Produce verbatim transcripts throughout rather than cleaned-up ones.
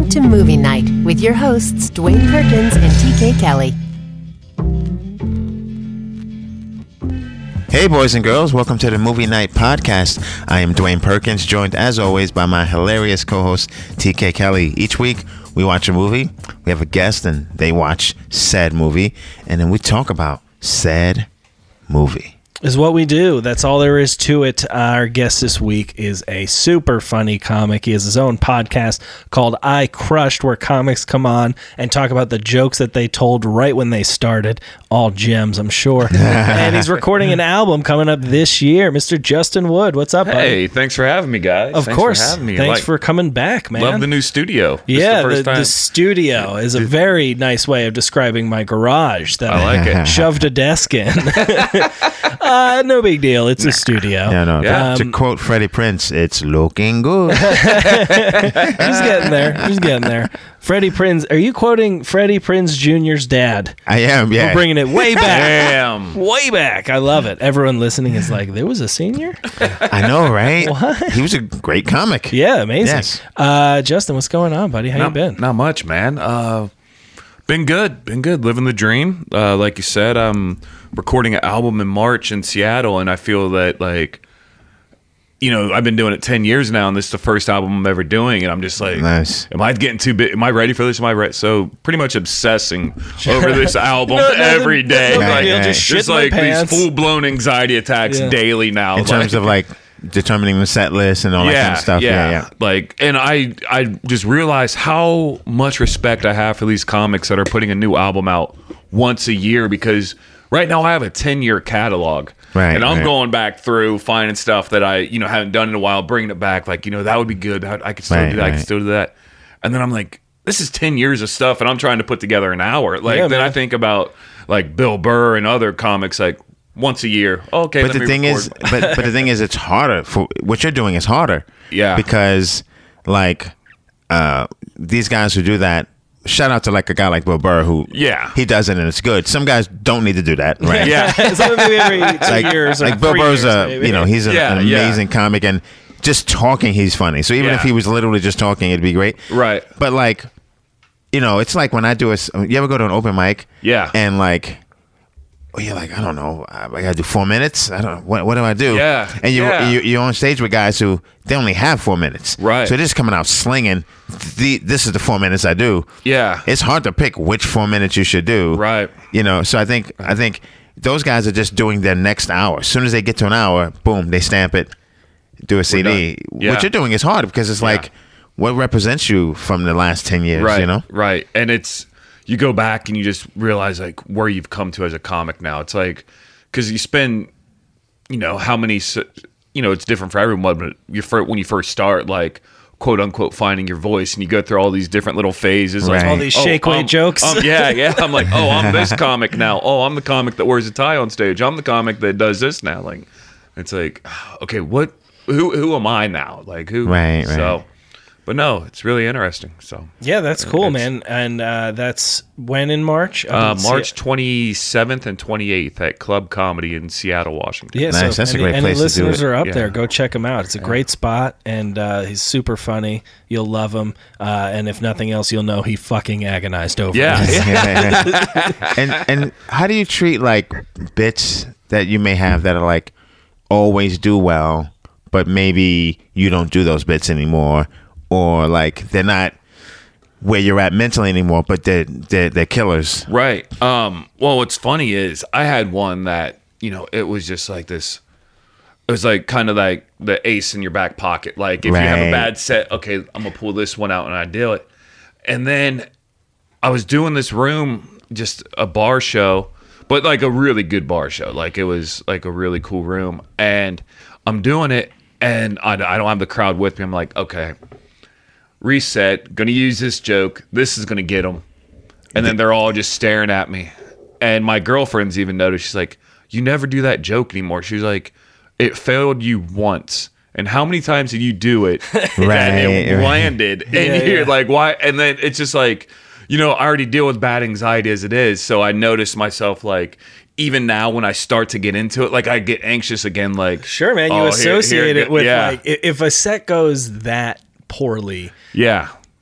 Welcome to Movie Night with your hosts, Dwayne Perkins and T K Kelly. Hey boys and girls, welcome to the Movie Night Podcast. I am Dwayne Perkins, joined as always by my hilarious co-host T K Kelly. Each week we watch a movie, we have a guest and they watch said movie, and then we talk about said movie. Is what we do. That's all there is to it. Our guest this week is a super funny comic. He has his own podcast called I Crushed, where comics come on and talk about the jokes that they told right when they started. All gems, I'm sure. And he's recording an album coming up this year. Mister Justin Wood, what's up, buddy? Hey, thanks for having me, guys. Of thanks course. for having me. Thanks like, for coming back, man. Love the new studio. This Yeah, is the, first the, time. the studio is a very nice way of describing my garage that I like it. shoved a desk in. uh, no big deal. It's a studio. Yeah, no. Yeah. To Um, quote Freddie Prinze, it's looking good. He's getting there. He's getting there. Freddie Prinze. Are you quoting Freddie Prinze Junior's dad? I am, yeah. We're bringing it way back. Damn. Way back. I love it. Everyone listening is like, there was a senior? I know, right? What? He was a great comic. Yeah, amazing. Yes. Uh, Justin, what's going on, buddy? How not, you been? Not much, man. Uh, been good. Been good. Living the dream. Uh, like you said, I'm recording an album in March in Seattle, and I feel that, like, you know, I've been doing it ten years now, and this is the first album I'm ever doing, and I'm just like, Nice. am I getting too big? Am I ready for this? Am I ready? So pretty much obsessing over this album No, no, every no, day. no big like, deal. Just shit just my like pants. these full-blown anxiety attacks Yeah. daily now. In terms of like determining the set list and all that kind of stuff. Yeah, yeah. Like, and I, I just realized how much respect I have for these comics that are putting a new album out once a year, because right now I have a ten-year catalog. Right, and I'm right. going back through finding stuff that I, you know, haven't done in a while, bringing it back. Like, you know, that would be good. I, I could still Right, do that. I right. could still do that. And then I'm like, this is ten years of stuff, and I'm trying to put together an hour. Like, Yeah, then man. I think about like Bill Burr and other comics, like once a year. Okay, But let the me thing record. is, but but the thing is, it's harder for what you're doing is harder. Yeah. Because like uh, these guys who do that. Shout out to like a guy like Bill Burr who Yeah. he does it and it's good. Some guys don't need to do that, right? Yeah. So maybe every two like, years or like Bill three Burr's years, a maybe. you know he's an, Yeah, an yeah. amazing comic, and just talking he's funny. So even Yeah. if he was literally just talking, it'd be great. Right. But like, you know, it's like when I do a. s- You ever go to an open mic? Yeah. And like. Well, you're like, I don't know. I gotta do four minutes. I don't. What, what do I do? Yeah, And you, yeah. you you're on stage with guys who they only have four minutes. Right. So they're just coming out slinging. The this is the four minutes I do. Yeah. It's hard to pick which four minutes you should do. Right. You know. So I think I think those guys are just doing their next hour. As soon as they get to an hour, boom, they stamp it, do a C D. done. Yeah. What you're doing is hard because it's Yeah. like what represents you from the last ten years. Right. You know. Right. And it's, you go back and you just realize like where you've come to as a comic now. It's like, because you spend, you know, how many, s- you know, it's different for everyone, but you fir- when you first start, like, quote unquote, finding your voice, and you go through all these different little phases. Like, Right. All these oh, shake weight um, jokes. um, yeah, yeah. I'm like, oh, I'm this comic now. Oh, I'm the comic that wears a tie on stage. I'm the comic that does this now. Like, it's like, okay, what, who, who am I now? Like, who? Right, right. So, but no, it's really interesting. So, Yeah, that's cool, It's- man. And uh, that's when in March? Up Uh, in Se- March twenty-seventh and twenty-eighth at Club Comedy in Seattle, Washington. Yeah, Nice, so that's a any, great any place to do listeners it. are up Yeah. there, go check him out. It's a great spot, and uh, he's super funny. You'll love him, uh, and if nothing else, you'll know he fucking agonized over Yeah. it. and and how do you treat like bits that you may have that are like always do well, but maybe you don't do those bits anymore, or like they're not where you're at mentally anymore, but they're they're, they're killers. Right. Um, well, what's funny is I had one that, you know, it was just like this. It was like kind of like the ace in your back pocket. Like if you have Right. a bad set, okay, I'm going to pull this one out and I do it. And then I was doing this room, just a bar show, but like a really good bar show. Like it was like a really cool room. And I'm doing it and I, I don't have the crowd with me. I'm like, okay, reset, gonna use this joke, this is gonna get them, and then they're all just staring at me, and my girlfriend's even noticed. She's like, you never do that joke anymore. She was like, it failed you once, and how many times did you do it that it Right, right. landed, and Yeah, you're yeah. like, why? And then it's just like, you know, I already deal with bad anxiety as it is, so I noticed myself like, even now when I start to get into it, like I get anxious again. Like, Sure, man. You oh, here- associate here- it with yeah. like i- if a set goes that poorly, yeah.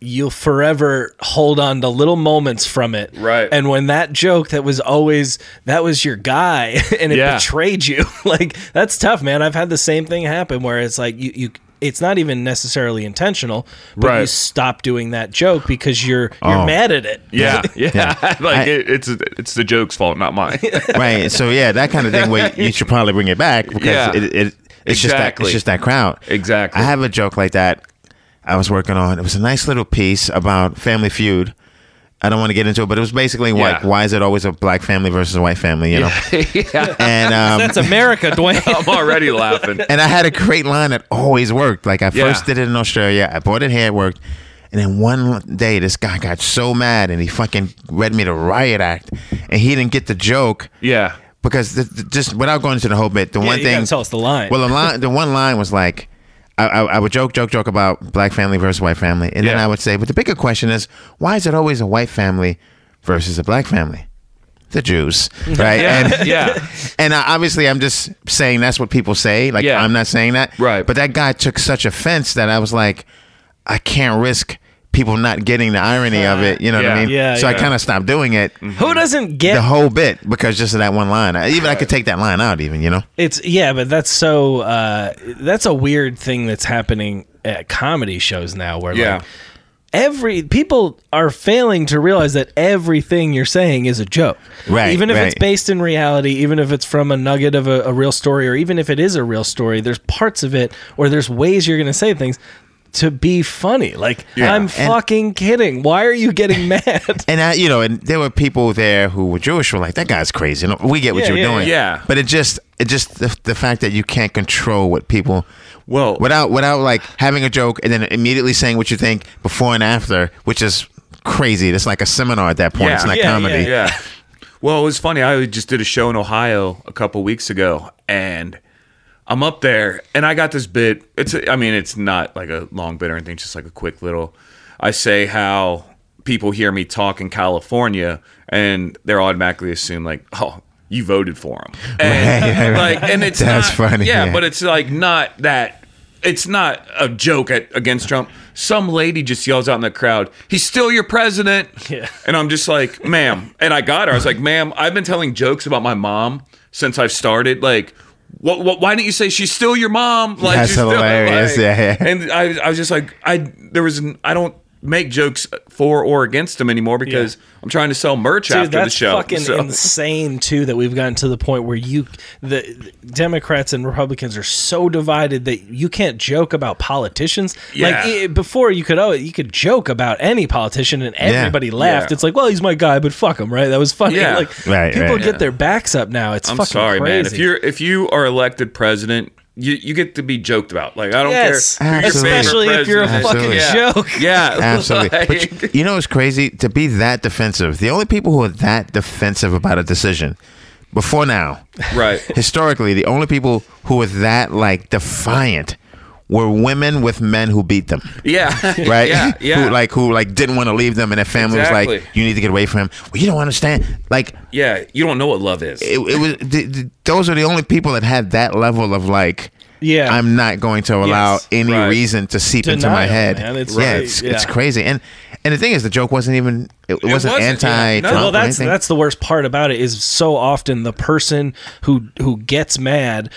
you'll forever hold on to little moments from it. Right. And when that joke that was always, that was your guy and it Yeah. betrayed you, like, that's tough, man. I've had the same thing happen where it's like, you, you it's not even necessarily intentional, but Right. you stop doing that joke because you're you're Oh. mad at it. Yeah, yeah. Yeah. like I- it, it's it's the joke's fault, not mine. Right. So yeah, that kind of thing where you should probably bring it back because Yeah. it, it it's just that Exactly. it's just that crowd. Exactly. I have a joke like that I was working on. It was a nice little piece about Family Feud. I don't want to get into it, but it was basically like, Yeah. why is it always a black family versus a white family, you know? yeah. And um, That's America, Dwayne. I'm already laughing. and I had a great line that always worked. Like I first Yeah. did it in Australia. I bought it here, it worked. And then one day, this guy got so mad, and he fucking read me the riot act, and he didn't get the joke Yeah. because the, the- just without going into the whole bit, the Yeah, one you thing. gotta tell us the line. Well, the line, the one line was like, I, I, I would joke, joke, joke about black family versus white family, and then Yeah. I would say, but the bigger question is, why is it always a white family versus a black family? The Jews, right? Yeah. And, yeah. and uh, obviously, I'm just saying that's what people say. Like, Yeah. I'm not saying that. Right. But that guy took such offense that I was like, I can't risk people not getting the irony of it. You know what I Yeah. mean? Yeah, so I yeah. kind of stopped doing it. Who doesn't get The whole bit because just of that one line. I, even I could take that line out. Even you know. It's yeah, but that's so uh, that's a weird thing that's happening at comedy shows now, where Yeah. like every people are failing to realize that everything you're saying is a joke, Right, Even if it's right. based in reality, even if it's from a nugget of a, a real story, or even if it is a real story, there's parts of it or there's ways you're going to say things to be funny. Like Yeah. I'm And- fucking kidding. Why are you getting mad? And I, you know, and there were people there who were Jewish who were like, that guy's crazy. You know, we get what Yeah, you're yeah, doing. yeah. But it just, it just the, the fact that you can't control what people. Well- without without like having a joke and then immediately saying what you think before and after, which is crazy. It's like a seminar at that point. Yeah. It's not Yeah, comedy. yeah, Yeah. Well, it was funny. I just did a show in Ohio a couple weeks ago, and I'm up there, and I got this bit. It's, a, I mean, it's not like a long bit or anything, just like a quick little. I say how people hear me talk in California, and they're automatically assume like, oh, you voted for him, and Right, right, right. like, and it's That's not, funny, yeah, yeah. but it's like not that. It's not a joke at, against Trump. Some lady just yells out in the crowd, "He's still your president." Yeah. And I'm just like, "Ma'am," and I got her. I was like, "Ma'am, I've been telling jokes about my mom since I've started. Like, what? what why didn't you say she's still your mom?" Like, That's she's still, hilarious. like- Yeah, yeah. And I, I was just like, I there was, an, I don't make jokes for or against him anymore because Yeah. I'm trying to sell merch Dude, after that's the show. fucking So- insane too that we've gotten to the point where you the, the Democrats and Republicans are so divided that you can't joke about politicians. Yeah. Like it, before you could oh you could joke about any politician and everybody laughed. Yeah. It's like, well, he's my guy, but fuck him, right? That was funny. Yeah. Like Right, people right. get Yeah. their backs up now. It's I'm fucking sorry, crazy. man. If you're if you are elected president, you, you get to be joked about. Like I don't Yes. care, who your Absolutely. Especially favorite if you're a president fucking is. joke. Yeah, yeah. Absolutely. Like- But you, you know what's crazy? To be that defensive, the only people who are that defensive about a decision before now, right. historically, the only people who were that like defiant were women with men who beat them. Yeah. Right? Yeah. Yeah. Who like who like didn't want to leave them and their family was Exactly. like, you need to get away from him. Well, you don't understand. Like yeah. You don't know what love is. it, it was th- th- those are the only people that had that level of like Yeah. I'm not going to allow Yes. any Right. reason to seep into my Denial, head. man. It's yeah, right. it's, Yeah. it's crazy. And and the thing is, the joke wasn't even it, it wasn't, wasn't, yeah. anti No, Trump well, or that's anything. that's the worst part about it is so often the person who who gets mad.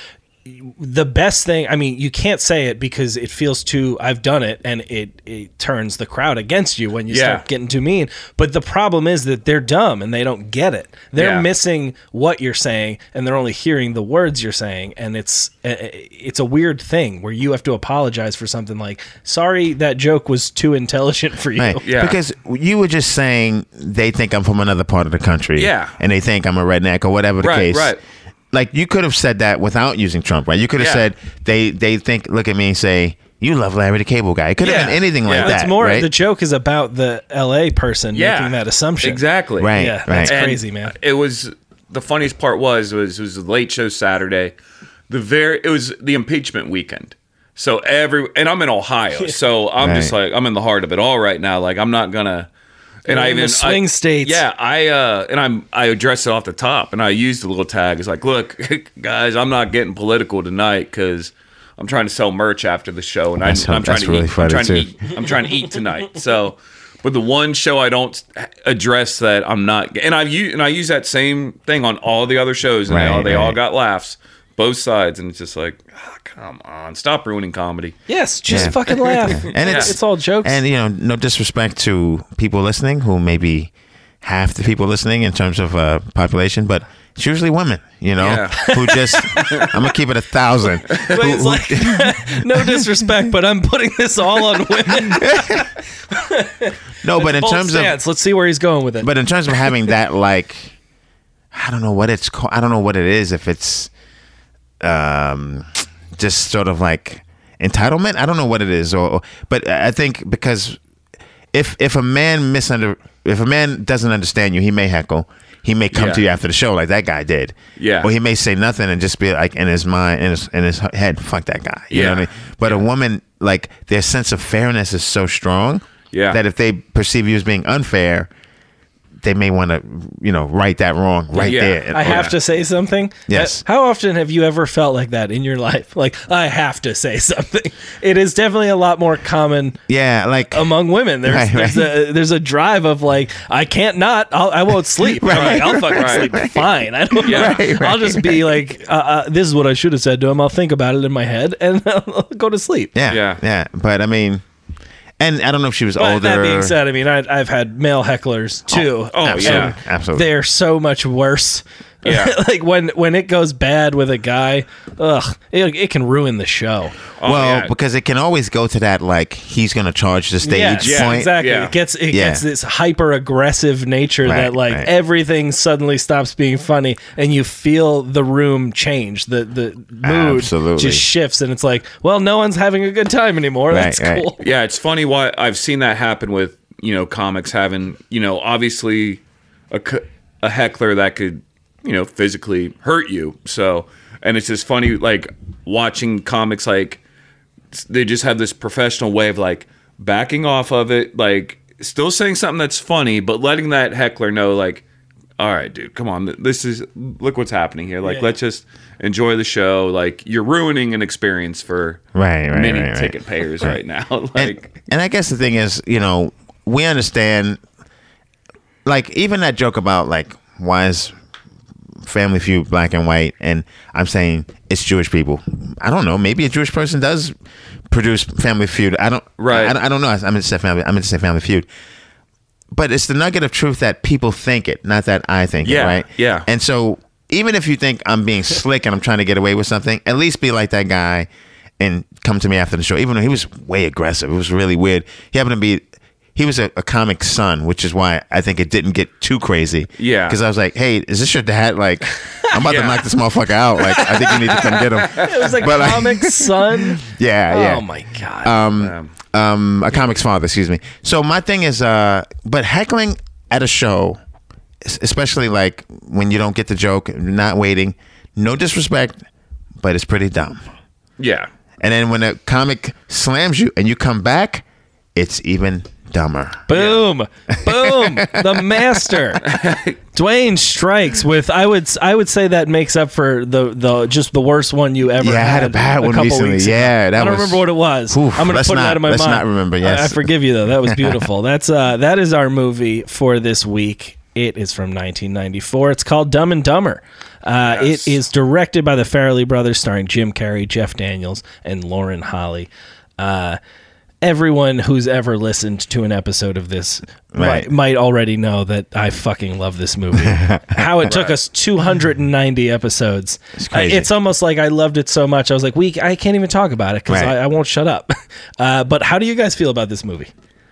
The best thing, I mean, you can't say it because it feels too. I've done it, and it it turns the crowd against you when you Yeah. start getting too mean. But the problem is that they're dumb and they don't get it. They're Yeah. missing what you're saying, and they're only hearing the words you're saying. And it's it's a weird thing where you have to apologize for something like, "Sorry, that joke was too intelligent for you." Right. Yeah. Because you were just saying they think I'm from another part of the country. Yeah. And they think I'm a redneck or whatever the Right, case. right. Like you could have said that without using Trump, right? You could have Yeah. said they they think look at me and say, you love Larry the Cable Guy. It could have Yeah. been anything Yeah. like Well, that. It's more right? the joke is about the L A person Yeah. making that assumption. Exactly. Right. Yeah, that's right. And crazy, man. It was the funniest part was was it was a late show Saturday. The very it was the impeachment weekend. So every and I'm in Ohio, so I'm just Right. like I'm in the heart of it all right now. Like I'm not gonna. And You're I in the even swing I, states. Yeah, I uh, and I'm I addressed it off the top, and I used a little tag. It's like, look, guys, I'm not getting political tonight because I'm trying to sell merch after the show, and I, That's- I'm trying that's to really eat. funny, I'm trying too. to eat. I'm trying to eat tonight. So, but the one show I don't address that I'm not, and I use and I use that same thing on all the other shows, and they, all, Right, they all right. got laughs, both sides, and it's just like, oh, come on, stop ruining comedy. Yes, just Yeah. fucking laugh. And it's, it's all jokes. And you know, no disrespect to people listening who maybe half the people listening in terms of uh, population, but it's usually women, you know, Yeah. who just I'm gonna keep it a thousand. But it's like, no disrespect, but I'm putting this all on women. No, but in Bold terms stance. of Let's see where he's going with it. but in terms of having that, like, I don't know what it's called. I don't know what it is. If it's um, just sort of like entitlement. I don't know what it is. Or, or but I think because if if a man misunder if a man doesn't understand you, he may heckle. He may come Yeah. to you after the show like that guy did. Yeah. Or he may say nothing and just be like in his mind, in his in his head, fuck that guy. You know Yeah. what I mean? But a woman, like, their sense of fairness is so strong. Yeah. That if they perceive you as being unfair, they may want to, you know, right that wrong right Yeah. there. I have Yeah. to say something. Yes. How often have you ever felt like that in your life? Like, I have to say something. It is definitely a lot more common Yeah, like among women. There's Right, there's right. a there's a drive of like, I can't not. I'll, I won't sleep. I'm like, I'll fucking Right. sleep fine. I don't. Yeah. Right, I'll just be like, uh, uh, this is what I should have said to him. I'll think about it in my head and I'll go to sleep. yeah, Yeah. yeah, But I mean, and I don't know if she was But older. that being said, I mean, I, I've had male hecklers too. Oh, absolutely, yeah. absolutely. They're so much worse. Yeah. Like when when it goes bad with a guy, ugh, it, it can ruin the show. Oh, well, yeah. because it can always go to that, like, he's going to charge the stage Yes, Yeah, point. exactly. Yeah. It gets it Yeah. gets this hyper aggressive nature Right, that like right. everything suddenly stops being funny, and you feel the room change. The the mood Absolutely. just shifts, and it's like, well, no one's having a good time anymore. Right, That's right. cool. Yeah, it's funny why I've seen that happen with, you know, comics having, you know, obviously a, c- a heckler that could, you know, physically hurt you. So, and it's just funny, like, watching comics, like, they just have this professional way of, like, backing off of it, like, still saying something that's funny, but letting that heckler know, like, all right, dude, come on, this is, look what's happening here. Like, Yeah. let's just enjoy the show. Like, you're ruining an experience for Right, right, many right, right. ticket payers right, now. And, like, and I guess the thing is, you know, we understand, like, even that joke about, like, why is Family Feud black and white, and I'm saying it's Jewish people. I don't know. Maybe a Jewish person does produce Family Feud. I don't. Right. I, I don't know. I meant to say Family. I meant to say Family Feud. But it's the nugget of truth that people think it, not that I think Yeah, it, right? yeah. And so even if you think I'm being slick and I'm trying to get away with something, at least be like that guy and come to me after the show. Even though he was way aggressive, it was really weird. He happened to be. He was a, a comic son, which is why I think it didn't get too crazy. Yeah. Because I was like, hey, is this your dad? Like, I'm about Yeah. to knock this motherfucker out. Like, I think you need to come get him. It was like But, like- comic son. Yeah, yeah. Oh my god. um, Um, a comic's father, excuse me. So my thing is, uh, but heckling at a show, es- especially like when you don't get the joke, not waiting, no disrespect, but it's pretty dumb. yeah. And then when a comic slams you and you come back, it's even dumber. Boom, boom, the master. Dwayne strikes with. I would I would say that makes up for the the just the worst one you ever Yeah, I had. had a bad one couple recently. weeks ago. Yeah, that I don't was- remember what it was. Oof, I'm gonna let's put it not- out of my let's mind. not remember, I- yes. I, forgive you though. That was beautiful. That's uh that is our movie for this week. It is from nineteen ninety-four. It's called Dumb and Dumber. Uh, Yes. It is directed by the Farrelly brothers, starring Jim Carrey, Jeff Daniels, and Lauren Holly. Uh, everyone who's ever listened to an episode of this Right. might, might already know that I fucking love this movie. How it took us two hundred ninety episodes. It's crazy. it's almost like I loved it so much. I was like, we I can't even talk about it because Right. I, I won't shut up. Uh, but how do you guys feel about this movie?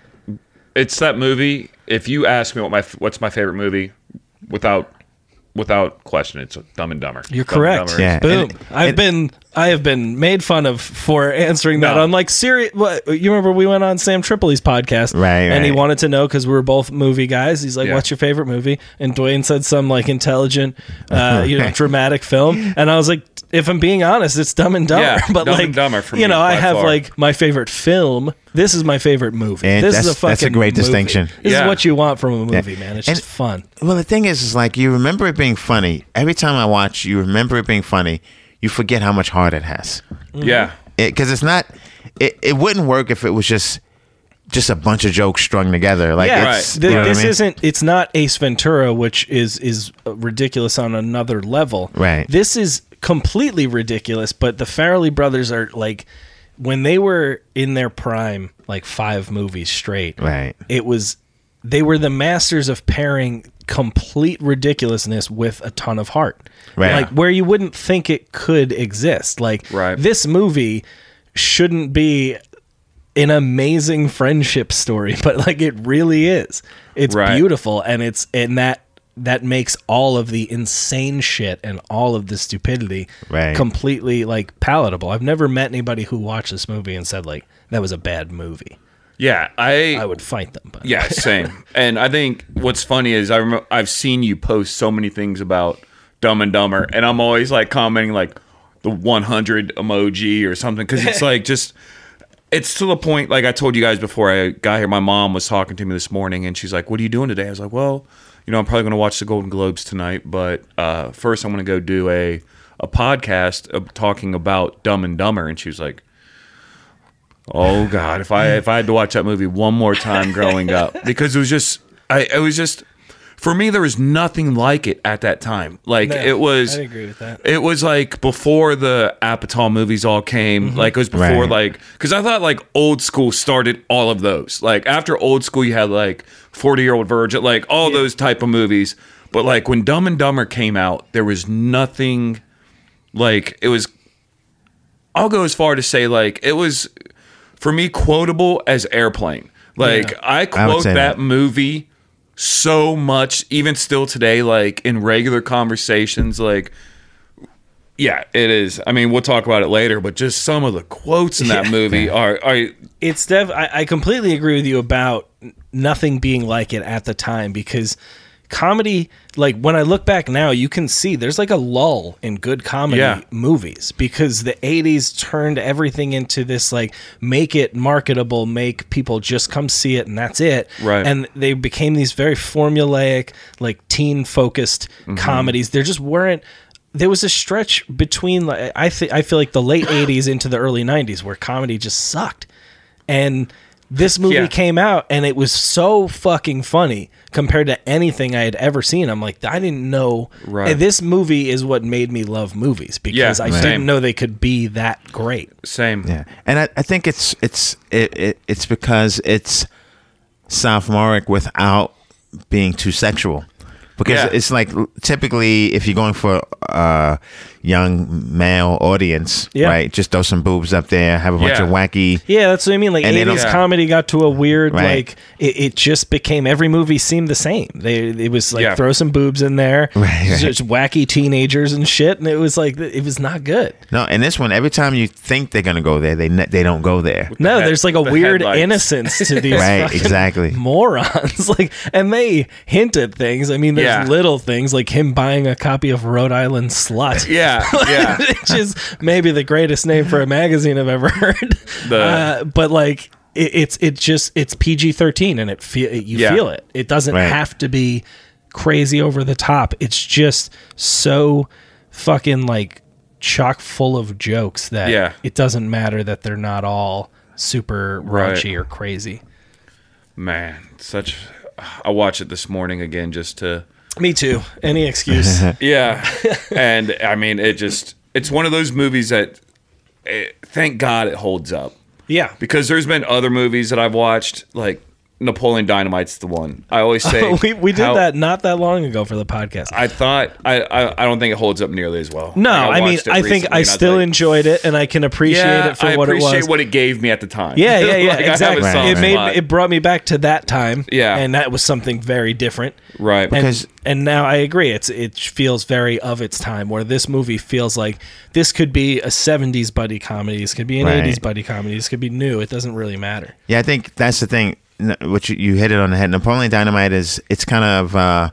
It's that movie. If you ask me what my what's my favorite movie, without without question, it's Dumb and Dumber. You're Dumb and correct. Dumber. Yeah. Boom. And- I've and- been I have been made fun of for answering that No. on like serious. What you remember? We went on Sam Tripoli's podcast, Right, And he right. wanted to know because we were both movie guys. He's like, Yeah. "What's your favorite movie?" And Dwayne said some like intelligent, uh, you know, dramatic film. And I was like, "If I'm being honest, it's Dumb and Dumber." Yeah, but Dumb like, and Dumber for you me know, I by have far. like my favorite film. This is my favorite movie. And this is a that's- fucking. that's a great movie. distinction. This Yeah. is what you want from a movie, man. It's And- just fun. Well, the thing is, is like you remember it being funny. Every time I watch, you remember it being funny. You forget how much heart it has. Yeah. because it's not. It, it wouldn't work if it was just just a bunch of jokes strung together. Like yeah, it's, right. you know this what I mean? isn't. It's not Ace Ventura, which is is ridiculous on another level. Right. This is completely ridiculous. But the Farrelly brothers are like, when they were in their prime, like five movies straight. Right. It was. They were the masters of pairing complete ridiculousness with a ton of heart. Right. Like where you wouldn't think it could exist. Like Right. this movie shouldn't be an amazing friendship story, but like it really is. It's Right. beautiful, and it's and that that makes all of the insane shit and all of the stupidity Right. completely like palatable. I've never met anybody who watched this movie and said like that was a bad movie. Yeah, I I would fight them, but Yeah, same. And I think what's funny is I remember I've seen you post so many things about Dumb and Dumber, and I'm always like commenting like the one hundred emoji or something, because it's like just it's to the point. Like I told you guys before I got here, my mom was talking to me this morning, and she's like, "What are you doing today?" I was like, "Well, you know, I'm probably going to watch the Golden Globes tonight, but uh, first I'm going to go do a a podcast of talking about Dumb and Dumber." And she was like, "Oh God, if I if I had to watch that movie one more time growing up," because it was just, I it was just, for me there was nothing like it at that time. Like No, it was, I agree with that. It was like before the Apatow movies all came. Mm-hmm. Like it was before Right. like, because I thought like Old School started all of those. Like after Old School, you had like forty Year Old Virgin, like all those type of movies. But like when Dumb and Dumber came out, there was nothing like it was. I'll go as far to say like it was, for me, quotable as Airplane. Like Yeah. I I would quote say that that. movie so much, even still today, like in regular conversations. Like, yeah, it is. I mean, we'll talk about it later, but just some of the quotes in that Yeah. movie are, are It's def. I, I completely agree with you about nothing being like it at the time, because comedy, like when I look back now, you can see there's like a lull in good comedy Yeah. movies, because the eighties turned everything into this like make it marketable, make people just come see it and that's it. Right. And they became these very formulaic, like teen focused Mm-hmm. comedies. There just weren't. There was a stretch between like I think I feel like the late eighties into the early nineties where comedy just sucked. And this movie Yeah. came out and it was so fucking funny compared to anything I had ever seen. I'm like, I didn't know. Right. And this movie is what made me love movies, because Yeah, I same. didn't know they could be that great. same. Yeah, and I, I think it's it's it, it it's because it's sophomoric without being too sexual. Because Yeah. it's like typically if you're going for a young male audience, Yeah. right? Just throw some boobs up there, have a bunch Yeah. of wacky. Yeah, that's what I mean. Like And they eighties don't- comedy got to a weird Right. like it, it just became every movie seemed the same. They it was like Yeah. throw some boobs in there, Right, right. just wacky teenagers and shit, and it was like it was not good. No, and this one, every time you think they're gonna go there, they ne- they don't go there. No, head- there's like a the weird headlights. innocence to these Right, fucking exactly. morons. Like, and they hint at things. I mean, there's Yeah. little things like him buying a copy of Rhode Island Slut. Yeah, yeah. Which is maybe the greatest name for a magazine I've ever heard. The- uh, but like, it, it's it just it's P G thirteen, and it feel you Yeah. feel it. It doesn't Right. have to be crazy over the top. It's just so fucking like chock full of jokes that Yeah. it doesn't matter that they're not all super Right. raunchy or crazy. Man, such. I watched it this morning again just to. Me too. Any excuse. Yeah, and I mean, it just. It's one of those movies that, eh, thank God, it holds up. Yeah. Because there's been other movies that I've watched, like Napoleon Dynamite's the one. I always say we we did how- that not that long ago for the podcast. I thought I, I I don't think it holds up nearly as well. no, Like, I, mean watched it I think recently I and was still like, enjoyed it, and I can appreciate yeah, it for I what it appreciate was. what it gave me at the time. Yeah, yeah, yeah, Like, I have a exactly. soft It made spot. it brought me back to that time. Yeah. and that was something very different. Right. And, Because- and now I agree. It's it feels very of its time. Where this movie feels like this could be a seventies buddy comedy. This could be an Right. eighties buddy comedy. This could be new. It doesn't really matter. Yeah, I think that's the thing. n- Which you, you hit it on the head. Napoleon Dynamite is it's kind of uh,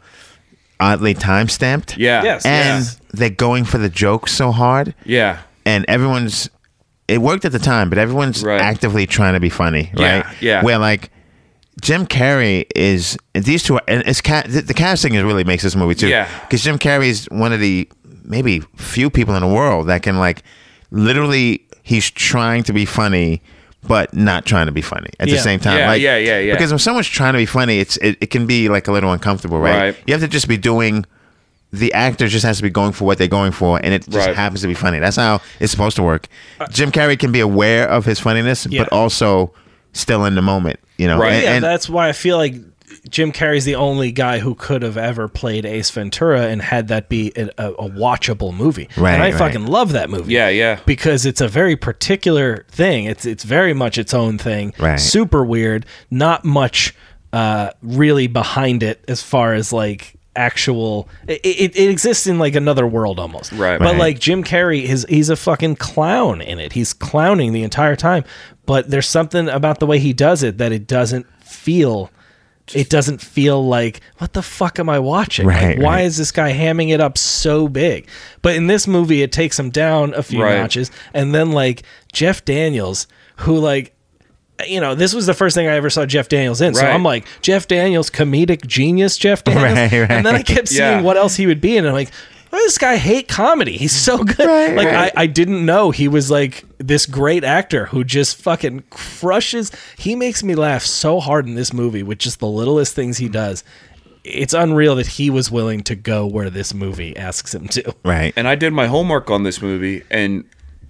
oddly time stamped. Yeah. Yes. and yes. they're going for the jokes so hard, Yeah. and everyone's. It worked at the time, but everyone's Right. actively trying to be funny, Yeah, right? yeah. Where like Jim Carrey is these two, are, and it's ca- the, the casting is really makes this movie too. Yeah. because Jim Carrey is one of the maybe few people in the world that can like literally he's trying to be funny, but not trying to be funny at Yeah. the same time. Yeah, like, yeah, yeah, yeah. Because when someone's trying to be funny, it's it, it can be like a little uncomfortable, right? Right. You have to just be doing. The actor just has to be going for what they're going for, and it just Right. happens to be funny. That's how it's supposed to work. Jim Carrey can be aware of his funniness, Yeah. but also still in the moment, you know. Right. And, Yeah, and- that's why I feel like Jim Carrey's the only guy who could have ever played Ace Ventura and had that be a, a, a watchable movie. Right, and I right. fucking love that movie. Yeah, yeah. Because it's a very particular thing. It's it's very much its own thing. Right. Super weird. Not much uh, really behind it as far as like actual. It, it, it exists in like another world almost. Right. But Right. like Jim Carrey is he's a fucking clown in it. He's clowning the entire time. But there's something about the way he does it that it doesn't feel. It doesn't feel like, what the fuck am I watching? Right, like, why right. is this guy hamming it up so big? But in this movie, it takes him down a few Right. notches. And then, like, Jeff Daniels, who, like, you know, this was the first thing I ever saw Jeff Daniels in. So Right. I'm like, Jeff Daniels, comedic genius Jeff Daniels. Right, right. And then I kept seeing Yeah. what else he would be in. And I'm like, why does this guy hate comedy? He's so good. Right, like, right. I, I didn't know he was, like, this great actor who just fucking crushes. He makes me laugh so hard in this movie with just the littlest things he does. It's unreal that he was willing to go where this movie asks him to. right. And I did my homework on this movie and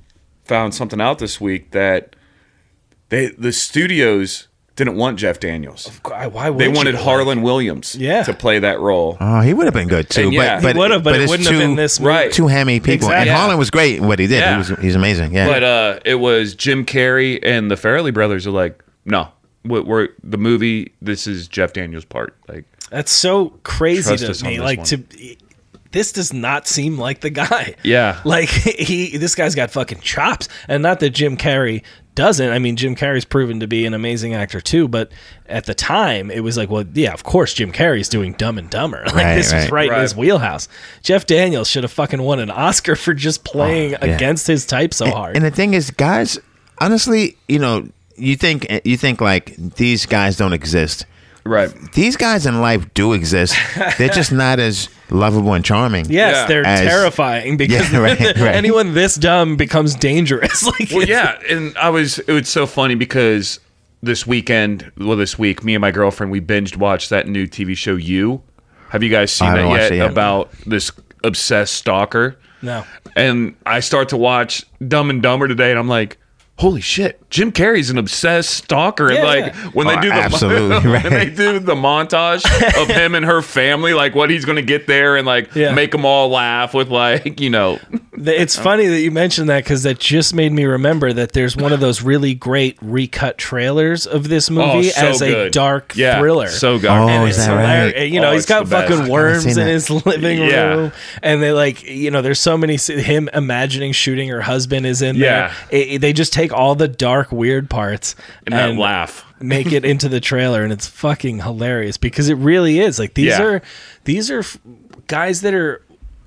found something out this week that they the studios didn't want Jeff Daniels. Why, why would They you? wanted Like, Harlan Williams Yeah. to play that role. Oh, he would have been good too. And yeah, but, he but would have, but, it it's wouldn't two, have been this movie. Right. Two hammy people, Exactly. and Yeah. Harlan was great in what he did. Yeah. He was he's amazing. Yeah. But uh, it was Jim Carrey and the Farrelly brothers are like, no, we're, we're the movie. This is Jeff Daniels' part. Like, That's so crazy Trust us to on me. this Like one. to this does not seem like the guy. Yeah. Like he this guy's got fucking chops. And not that Jim Carrey doesn't. I mean, Jim Carrey's proven to be an amazing actor too, but at the time it was like, well, yeah, of course Jim Carrey's doing Dumb and Dumber. Like Right, this was right. right in Right. his wheelhouse. Jeff Daniels should have fucking won an Oscar for just playing Oh, yeah. against his type so hard. And the thing is, guys, honestly, you know, you think you think like these guys don't exist. right. These guys in life do exist. They're just not as lovable and charming. Yes, Yeah. they're As- terrifying because Yeah, right, right. anyone this dumb becomes dangerous. Like, Well, it's- yeah, and I was. It was so funny because this weekend, well, this week, me and my girlfriend we binged watched that new T V show. You have you guys seen I haven't that watched yet? it yet. About this obsessed stalker. No. And I start to watch Dumb and Dumber today, and I'm like, holy shit, Jim Carrey's an obsessed stalker. And Yeah, like yeah. when they Oh, do the absolutely, when right. they do the montage of him and her family, like what he's gonna get there and like Yeah. make them all laugh with like, you know, The- It's funny that you mentioned that because that just made me remember that there's one of those really great recut trailers of this movie oh, so as a good. dark yeah, thriller. So good. Oh, and is it's that hilarious. right? You know, Oh, he's it's got the best. fucking I've worms seen in that. his living Yeah. room, and they like, you know, there's so many. Him imagining shooting her husband is in Yeah. there. It- it- they just take all the dark, weird parts and that laugh. make it into the trailer, and it's fucking hilarious because it really is. Like these Yeah. are these are f- guys that are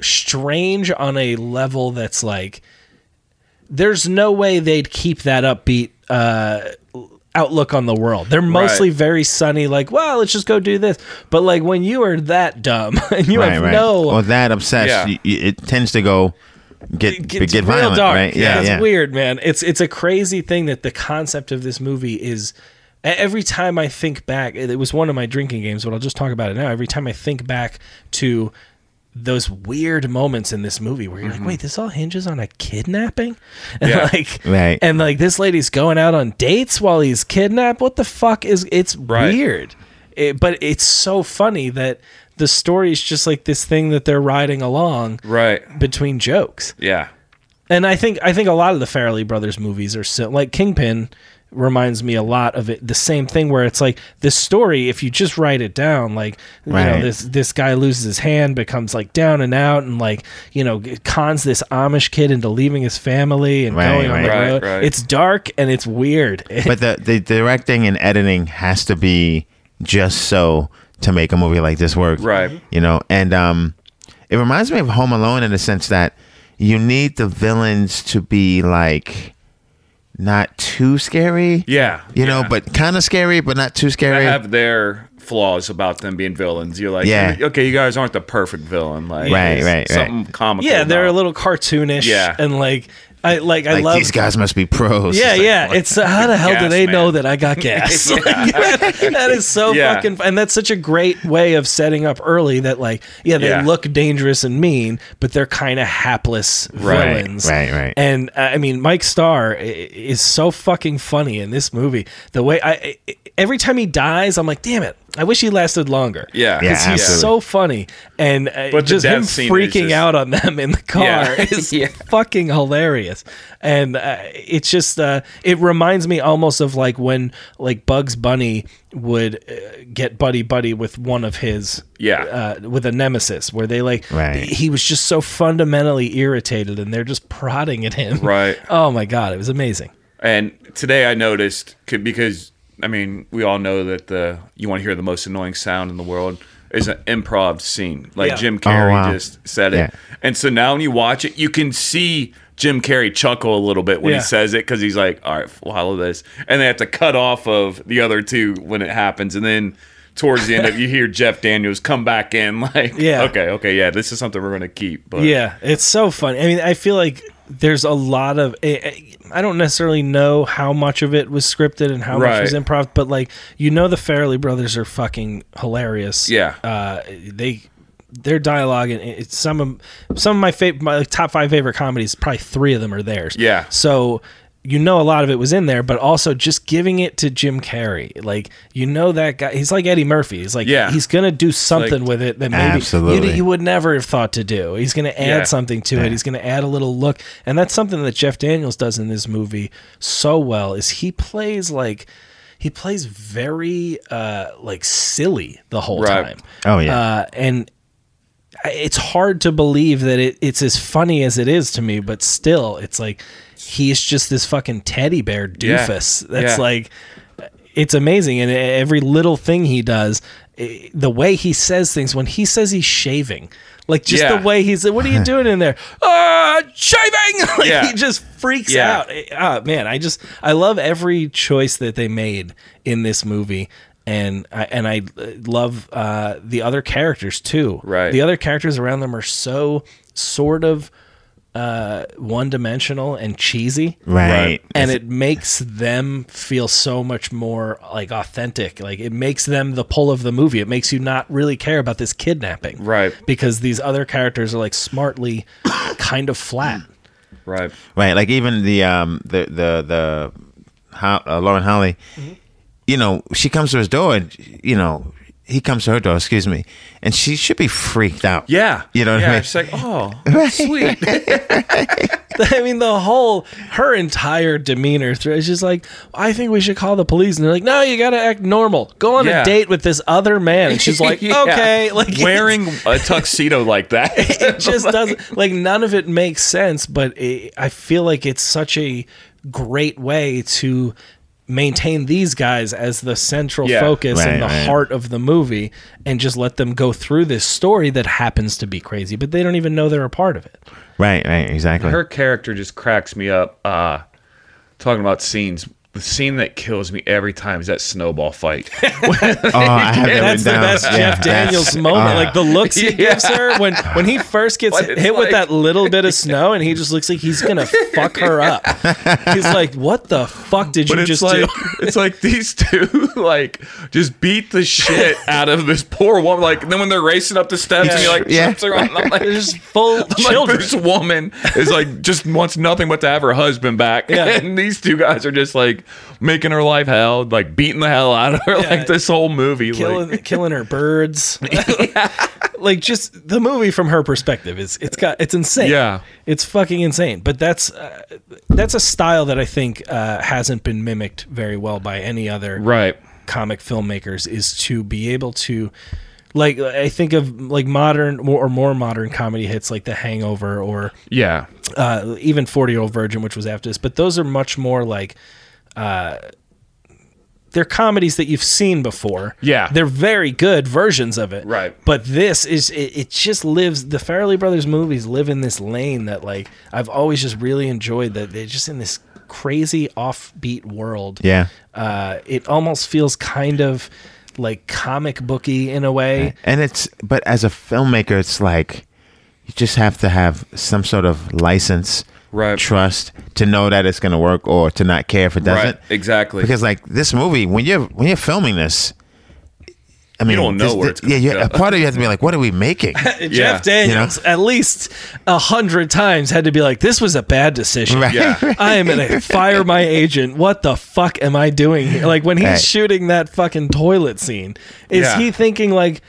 strange on a level that's like there's no way they'd keep that upbeat uh outlook on the world. They're mostly Right. very sunny, like, well, let's just go do this. But like when you are that dumb and you right, have right. no or that obsessed, Yeah. y- y- it tends to go get get, it's get real violent, dark. right? Yeah, it's yeah. weird, man. It's it's a crazy thing that the concept of this movie is. e- Every time I think back, it was one of my drinking games, but I'll just talk about it now. Every time I think back to those weird moments in this movie where you're like, wait, this all hinges on a kidnapping? And Yeah. like Right. and like this lady's going out on dates while he's kidnapped. What the fuck is it's Right. weird. It, but it's so funny that the story is just like this thing that they're riding along Right. between jokes. Yeah. And I think I think a lot of the Farrelly brothers movies are so, like Kingpin reminds me a lot of it. The same thing where it's like the story, if you just write it down, like you know, Right. this this guy loses his hand, becomes like down and out, and like you know cons this Amish kid into leaving his family and Right, going on the right. road. Right, right. It's dark and it's weird. But the the directing and editing has to be just so to make a movie like this work, Right. You know, and um, it reminds me of Home Alone in the sense that you need the villains to be like not too scary, Yeah. you know, Yeah. but kind of scary, but not too They scary. have their flaws about them being villains. You're like, Yeah. okay, you guys aren't the perfect villain. Like, Right, it's right, right. something comical. yeah, they're a about- little cartoonish. Yeah. And like, I like. I Like, love these guys must be pros. Yeah, It's like, yeah. what? It's uh, how the hell do Gas they man. know that I got gas? Like, that, that is so Yeah. fucking, and that's such a great way of setting up early that like, yeah, they Yeah. look dangerous and mean, but they're kind of hapless Right, villains. right, right. And uh, I mean, Mike Starr i- is so fucking funny in this movie. The way I, I every time he dies, I'm like, damn it. I wish he lasted longer. Yeah. Yeah, Because he's absolutely. so funny. And uh, But the just him death scene is freaking just- out on them in the car Yeah. is Yeah. fucking hilarious. And uh, it's just, uh, it reminds me almost of like when like Bugs Bunny would uh, get buddy buddy with one of his, Yeah. uh, with a nemesis where they like, Right. he was just so fundamentally irritated and they're just prodding at him. Right. Oh my God. It was amazing. And today I noticed c- because I mean we all know that the you want to hear the most annoying sound in the world is an improv scene, like Yeah. Jim Carrey Oh, wow. just said it. Yeah. And so now when you watch it, you can see Jim Carrey chuckle a little bit when Yeah. he says it because he's like, "All right, follow this," and they have to cut off of the other two when it happens, and then towards the end of you hear Jeff Daniels come back in like, Yeah. okay, okay, yeah, this is something we're gonna keep." But Yeah, it's so funny. I mean, I feel like there's a lot of. I I don't necessarily know how much of it was scripted and how much Right. was improv, but like you know, the Farrelly brothers are fucking hilarious. Yeah. uh, they their dialogue and it's some of some of my favorite, my like, top five favorite comedies. Probably three of them are theirs. Yeah. So. You know a lot of it was in there, but also just giving it to Jim Carrey. Like, you know that guy, he's like Eddie Murphy. He's like, Yeah. he's going to do something like- with it that maybe Absolutely. you, you would never have thought to do. He's going to add Yeah. something to it. He's going to add a little look. And that's something that Jeff Daniels does in this movie so well is he plays like, he plays very uh, like silly the whole Right. time. Oh, yeah. Uh, and it's hard to believe that it, it's as funny as it is to me, but still, it's like he's just this fucking teddy bear Yeah. doofus. That's Yeah. like, it's amazing. And every little thing he does, eh, the way he says things, when he says he's shaving, like just Yeah. the way he's, what are you doing in there? Uh, shaving! Like Yeah. he just freaks Yeah. out. Ah, man, I just, I love every choice that they made in this movie. And I and I love uh, the other characters too. Right. The other characters around them are so sort of uh, one-dimensional and cheesy, Right. and it makes them feel so much more like authentic. Like it makes them the pull of the movie. It makes you not really care about this kidnapping, Right. Because these other characters are like smartly kind of flat. Right. Right, like even the um the the the Ho- uh, Lauren Holly, you know, she comes to his door, and you know, he comes to her door. Excuse me, and she should be freaked out. Yeah. You know what yeah, I mean? She's like, oh, sweet. I mean, the whole, her entire demeanor through it's just like, I think we should call the police. And they're like, no, you got to act normal. Go on Yeah. a date with this other man. And she's like, Yeah. okay. Like Wearing a tuxedo like that. it just doesn't, like, none of it makes sense. But it, I feel like it's such a great way to maintain these guys as the central Yeah. focus Right, and the right. heart of the movie and just let them go through this story that happens to be crazy, but they don't even know they're a part of it. Right, right, exactly. Her character just cracks me up. Uh, talking about scenes, the scene that kills me every time is that snowball fight. oh, I have that That's the written down. best Yeah, Jeff Daniels that's- moment. uh, like the looks he Yeah. gives her when when he first gets But hit it's with like- that little bit of snow, and he just looks like he's gonna fuck her up. He's like, "What the fuck did But you it's just like do?" it's like these two like just beat the shit out of this poor woman. Like and then when they're racing up the steps and he like Yeah. trips her on, I'm like, They're just full I'm like, children. this woman is like just wants nothing but to have her husband back, Yeah. and these two guys are just like making her life hell, like beating the hell out of her, Yeah. like this whole movie, killing like killing her birds. Like just the movie from her perspective is it's got it's insane. Yeah. It's fucking insane. But that's uh, that's a style that I think uh, hasn't been mimicked very well by any other right, comic filmmakers, is to be able to, like, I think of like modern or more modern comedy hits like The Hangover or yeah, uh, even forty Year Old Virgin, which was after this, but those are much more like uh, they're comedies that you've seen before. Yeah. They're very good versions of it. Right. But this is, it, it just lives, the Farrelly Brothers movies live in this lane that like I've always just really enjoyed, that they're just in this crazy offbeat world. Yeah. Uh, it almost feels kind of like comic booky in a way. And it's, but as a filmmaker, it's like you just have to have some sort of license Right. trust to know that it's going to work or to not care if it doesn't. Right, exactly. Because like this movie, when you're when you're filming this, I mean, don't know this- where it's yeah, gonna yeah. go. A part of you has to be like, what are we making? Jeff Daniels at least a hundred times had to be like, "This was a bad decision. Right. Yeah. I am gonna fire my agent. What the fuck am I doing here?" Like when he's Right. shooting that fucking toilet scene, is Yeah. he thinking like,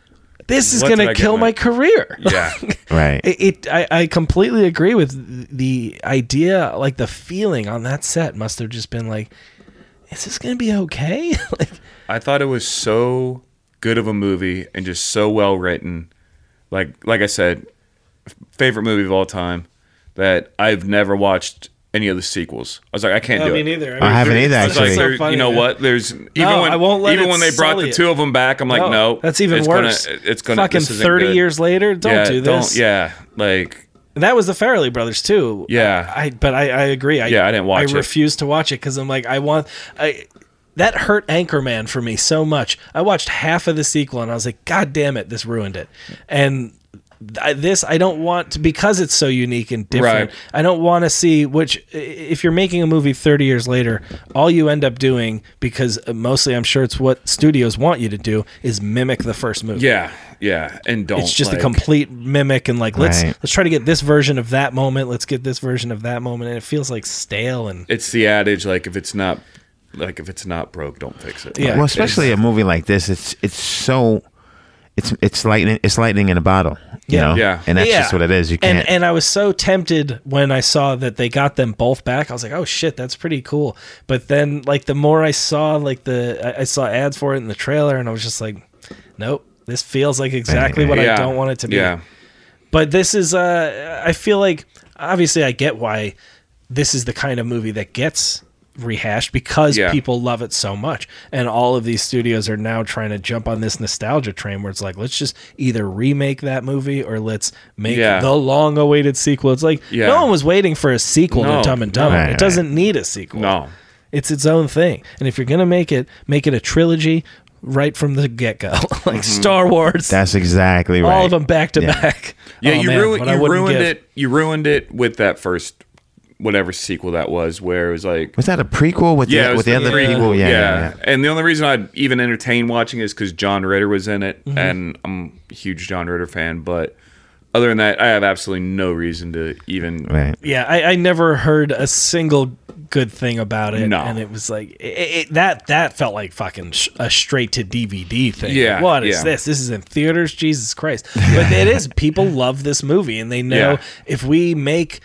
"This is What did gonna I get kill my- my career"? Yeah. Right. It, it I, I completely agree with the idea, like the feeling on that set must have just been like, is this gonna be okay? Like, I thought it was so good of a movie and just so well written. Like like I said, favorite movie of all time, that I've never watched any of the sequels. I was like, I can't do me it. neither. I haven't either, I was like, actually. there- funny, you know man. what? There's even No, when I won't let even it when they brought sully the it. two of them back, I'm like, No, no, that's even it's worse. Gonna, it's gonna Fucking this isn't thirty good. years later, don't yeah, do don't- this. yeah, like And that was the Farrelly brothers too. Yeah. I, I but I, I agree. I, Yeah, I didn't watch I it. refused to watch it because I'm like, I want. I that hurt Anchorman for me so much. I watched half of the sequel and I was like, God damn it, this ruined it. And I, this I don't want to, because it's so unique and different. Right. I don't want to see, which if you're making a movie thirty years later, all you end up doing, because mostly I'm sure it's what studios want you to do, is mimic the first movie. yeah, yeah, and don't. It's just like, a complete mimic, and like let's Right. let's try to get this version of that moment. Let's get this version of that moment, and it feels like stale and It's the adage, like if it's not, like if it's not broke, don't fix it. Yeah. Well, especially a movie like this, it's it's so it's it's lightning it's lightning in a bottle. You Yeah. know? Yeah. And that's Yeah. just what it is. You can't. And and I was so tempted when I saw that they got them both back. I was like, oh shit, that's pretty cool. But then like the more I saw like the I, I saw ads for it in the trailer, and I was just like, nope, this feels like exactly what I Yeah. don't want it to be. Yeah, But this is uh I feel like obviously I get why this is the kind of movie that gets rehashed, because Yeah. people love it so much, and all of these studios are now trying to jump on this nostalgia train where it's like, let's just either remake that movie or let's make Yeah. the long awaited sequel. It's like Yeah. no one was waiting for a sequel No, to Dumb and Dumber. Right, It doesn't need a sequel. no. It's its own thing. And if you're gonna make it, make it a trilogy right from the get-go. Like Star Wars, that's exactly right. all of them back to Yeah. back. Yeah, Oh, you man, ruined what I you wouldn't ruined give. it. You ruined it with that first whatever sequel that was, where it was like Was that a prequel with yeah, the, it was with the other prequel. people? Yeah, yeah, yeah, yeah. And the only reason I'd even entertain watching is because John Ritter was in it, Mm-hmm. and I'm a huge John Ritter fan. But other than that, I have absolutely no reason to even. Right. Yeah, I, I never heard a single good thing about it. No. And it was like it, it, that that felt like fucking sh- a straight to D V D thing. Yeah, What is yeah. this? This is in theaters? Jesus Christ. But it is. People love this movie, and they know Yeah. if we make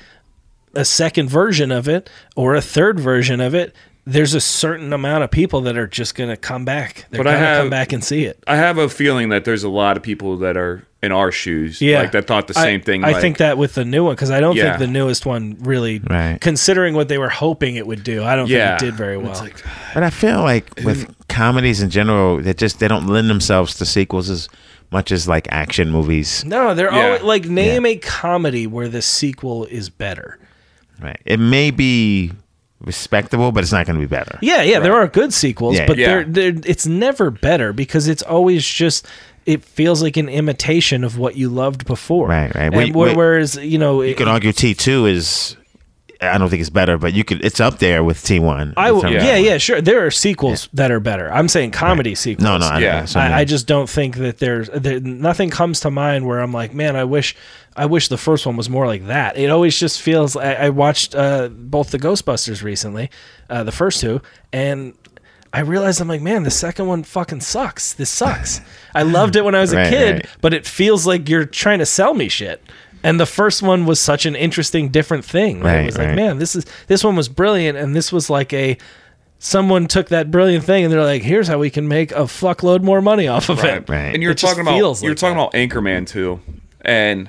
a second version of it or a third version of it, there's a certain amount of people that are just going to come back. They're But I going to have- come back and see it. I have a feeling that there's a lot of people that are in our shoes, Yeah, like that thought the I- same thing. I like, think that with the new one, because I don't Yeah. think the newest one really, Right. considering what they were hoping it would do, I don't yeah, think it did very well. It's like, But I feel like with comedies in general, they just they don't lend themselves to sequels as much as like action movies. No, they're Yeah. always like name Yeah. a comedy where the sequel is better. Right. It may be respectable, but it's not going to be better. Yeah, yeah, there are good sequels, Yeah. but Yeah. they're, they're it's never better because it's always just it feels like an imitation of what you loved before. Right, right. And Wait, where- wait. whereas you know, You could argue T two is. I don't think it's better, but you could. It's up there with T one. I will, Yeah. yeah, yeah, sure. There are sequels that are better. I'm saying comedy sequels. No, no, I Yeah. know. So, I mean, I, I just don't think that there's there, nothing comes to mind where I'm like, man, I wish, I wish the first one was more like that. It always just feels. I, I watched uh, both the Ghostbusters recently, uh, the first two, and I realized I'm like, man, the second one fucking sucks. This sucks. I loved it when I was a Right, kid, right. but it feels like you're trying to sell me shit. And the first one was such an interesting, different thing. Like, Right, it was like, right. man, this is this one was brilliant, and this was like a. Someone took that brilliant thing and they're like, "Here's how we can make a fuckload more money off of right, it." Right. And you're It just talking about feels you're like talking that. about Anchorman too, and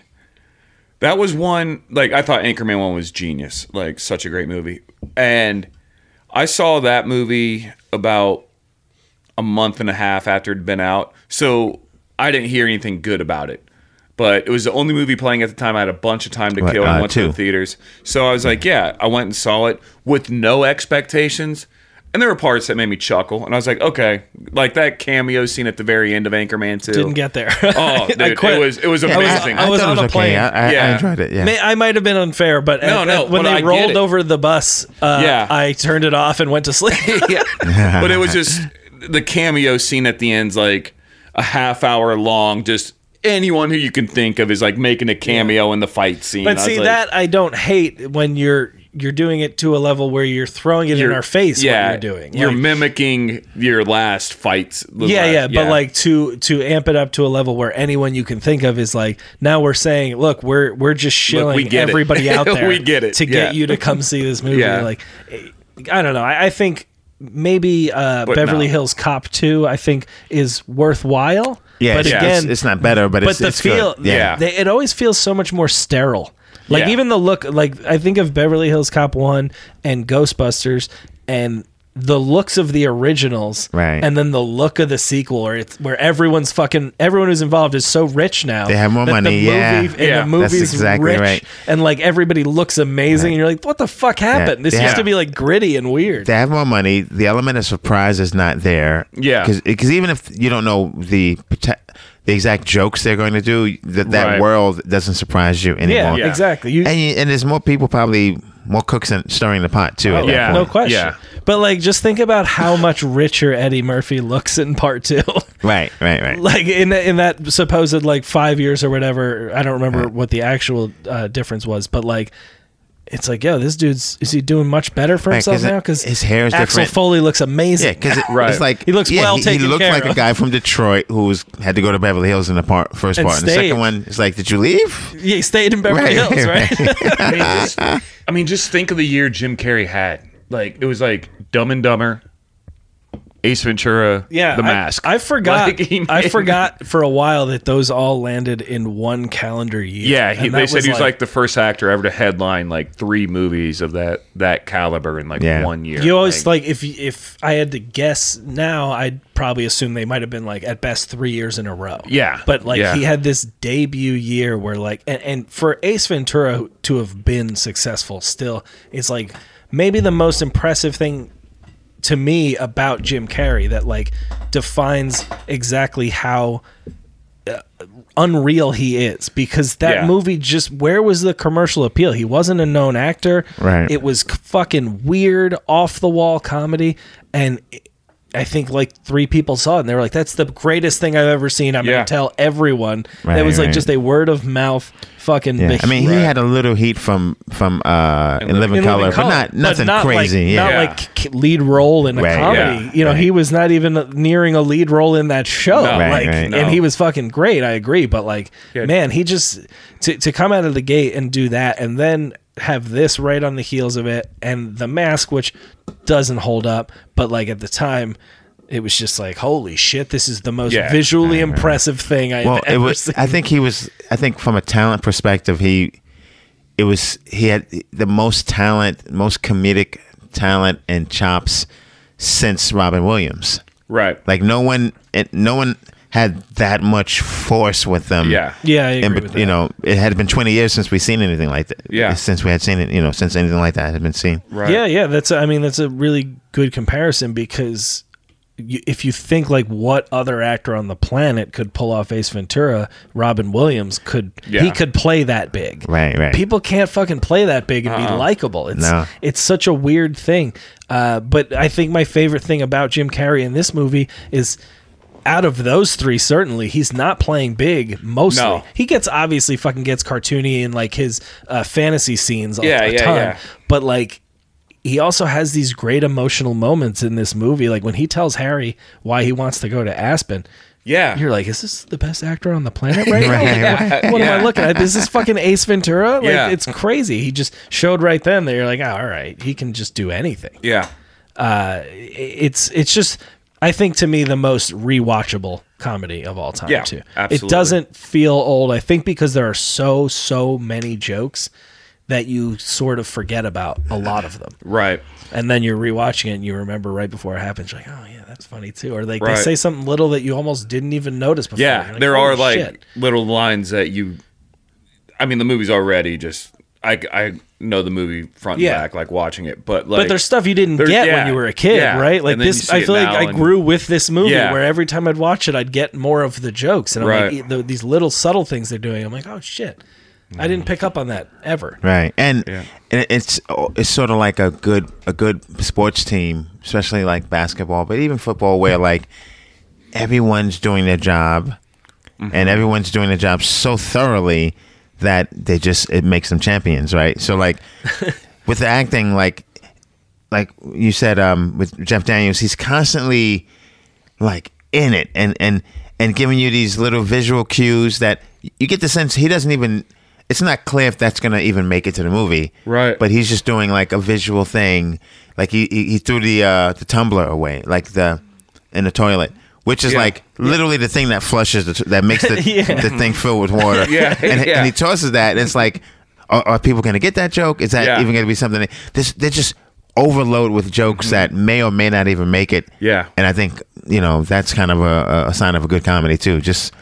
that was one. Like I thought Anchorman one was genius, like such a great movie. And I saw that movie about a month and a half after it'd been out, so I didn't hear anything good about it. But it was the only movie playing at the time. I had a bunch of time to What, kill. I uh, went to two? the theaters, so I was like, "Yeah." I went and saw it with no expectations, And there were parts that made me chuckle, and I was like, okay, like that cameo scene at the very end of Anchorman two. Didn't get there. Oh, dude, it was it was amazing. I was thought on it a was plane. okay. I, I, Yeah. I enjoyed it. Yeah. May, I might have been unfair, but No, at- no, at- when but I they get rolled it. over the bus, uh, Yeah. I turned it off and went to sleep. Yeah. But it was just the cameo scene at the end's like a half hour long. Just anyone who you can think of is like making a cameo in the fight scene. But I was see, like, that I don't hate when you're you're doing it to a level where you're throwing it in you're- our face. Yeah, what you're doing. You're Like, mimicking your last fights. the yeah, last- yeah, but like to to amp it up to a level where anyone you can think of is like, now we're saying, look, we're we're just shilling we get it. everybody out there. We get it, to yeah. get you to come see this movie. Yeah. Like, I don't know. I, I think maybe uh, But Beverly no. Hills Cop two, I think, is worthwhile. Yeah, but it's, again, it's, it's not better, but, but it's, the it's feel, good. Yeah. they, it always feels so much more sterile. Like Yeah. even the look, like I think of Beverly Hills Cop one and Ghostbusters, and the looks of the originals, Right. and then the look of the sequel, where it's where everyone's fucking everyone who's involved is so rich now. They have more that money, The yeah. movie, and Yeah. the movie's That's exactly rich, right. and like everybody looks amazing, and you're like, what the fuck happened? This They used have- to be like gritty and weird. They have more money. The element of surprise is not there. Yeah. Because even if you don't know the prote- the exact jokes they're going to do, that that Right. world doesn't surprise you yeah, anymore. Yeah. exactly. You, And you, and there's more people probably more cooks in, stirring the pot too. at that yeah. point. no question. Yeah. But like, just think about how much richer Eddie Murphy looks in part two. Right, right, right. Like in in that supposed like five years or whatever. I don't remember what the actual uh, difference was, but like, it's like, yo, this dude's is he doing much better for Right, himself 'cause it- now? Because his hair is Axel different. Foley looks amazing. Yeah, because it, Right. it's like He looks yeah, well he, taken He looks care like a of. guy from Detroit who's had to go to Beverly Hills in the part, first And part. And the stayed. second one is like, did you leave? Yeah, he stayed in Beverly Right, Hills, right? I mean, just, I mean, just think of the year Jim Carrey had. Like it was like Dumb and Dumber, Ace Ventura, Yeah, The I- Mask. I, forgot. Like, he I made- forgot for a while that those all landed in one calendar year. Yeah, he, And they that said he was like, the first actor ever to headline like three movies of that that caliber in like Yeah. one year. You always like if if I had to guess now, I'd probably assume they might have been like at best three years in a row. Yeah, but like yeah. he had this debut year where like and, and for Ace Ventura to have been successful still, it's like maybe the most impressive thing to me about Jim Carrey that like defines exactly how uh, unreal he is, because that Yeah. movie just, where was the commercial appeal? He wasn't a known actor. Right. It was c- fucking weird, off the wall comedy, and it- I think like three people saw it and they were like, that's the greatest thing I've ever seen. I'm Yeah. gonna tell everyone. Right, That was like right. just a word of mouth fucking Yeah, I mean, he behemoth. had a little heat from from uh, in, In Living In Color, Living but Colour, not nothing not crazy. Like, yeah, Not Yeah. like k- lead role in a Right, comedy. yeah, you know, right. he was not even nearing a lead role in that show. No. Right, like, right. and No. he was fucking great. I agree, but like, Yeah. man, he just to to come out of the gate and do that, and then have this right on the heels of it, and The Mask, which doesn't hold up, but like at the time. It was just like, holy shit, this is the most Yeah. visually impressive thing I've well, it ever was. seen. I think he was. I think from a talent perspective, he it was he had the most talent, most comedic talent and chops since Robin Williams. right. Like no one, it, no one had that much force with them. Yeah. yeah, I agree And, with but, that. you know, it had been twenty years since we've seen anything like that. Yeah. Since we had seen it, you know, since anything like that had been seen. Right. Yeah, yeah, that's I mean that's a really good comparison, because you, if you think like what other actor on the planet could pull off Ace Ventura, Robin Williams could. Yeah. He could play that big. Right, right. People can't fucking play that big and be likable. It's No. it's such a weird thing. Uh, but I think my favorite thing about Jim Carrey in this movie is, out of those three, certainly he's not playing big mostly. No. He gets obviously fucking gets cartoony in like his uh, fantasy scenes a, Yeah, a yeah, ton, yeah. but like he also has these great emotional moments in this movie. Like when he tells Harry why he wants to go to Aspen. Yeah. You're like, is this the best actor on the planet right now? Right, Like, right. what what am I Yeah. looking at? This is fucking Ace Ventura? Like, Yeah. it's crazy. He just showed right then that you're like, oh, all right, he can just do anything. yeah. Uh, it's it's just, I think to me, the most rewatchable comedy of all time, Yeah, too. absolutely. It doesn't feel old. I think because there are so, so many jokes that you sort of forget about a lot of them. Right. And then you're rewatching it and you remember right before it happens, you're like, oh, yeah, that's funny too. Or like Right. they say something little that you almost didn't even notice before. Yeah. You're like, there "Holy are like shit." little lines that you. I mean, the movie's already just I, I know the movie front Yeah. and back, like watching it, but like, but there's stuff you didn't there's- get yeah, when you were a kid, yeah. right? Like And then this, you see I it feel like now I and- grew with this movie, Yeah. where every time I'd watch it, I'd get more of the jokes, and I'm Right. like, the, these little subtle things they're doing. I'm like, oh shit, I didn't pick up on that ever. Right, and Yeah. and it's it's sort of like a good a good sports team, especially like basketball, but even football, where like everyone's doing their job, and everyone's doing their job so thoroughly that they just it makes them champions, right? So like with the acting, like like you said, um, with Jeff Daniels, he's constantly like in it and and and giving you these little visual cues that you get the sense he doesn't even. It's not clear if that's gonna even make it to the movie, Right. But he's just doing like a visual thing, like he he, he threw the uh, the tumbler away, like the in the toilet, which is Yeah. like literally the thing that flushes the, that makes the Yeah. the thing fill with water. Yeah, and, yeah. and he tosses that, and it's like, are, are people gonna get that joke? Is that Yeah. even gonna be something? This they're just overload with jokes that may or may not even make it. Yeah. and I think you know that's kind of a, a sign of a good comedy too. Just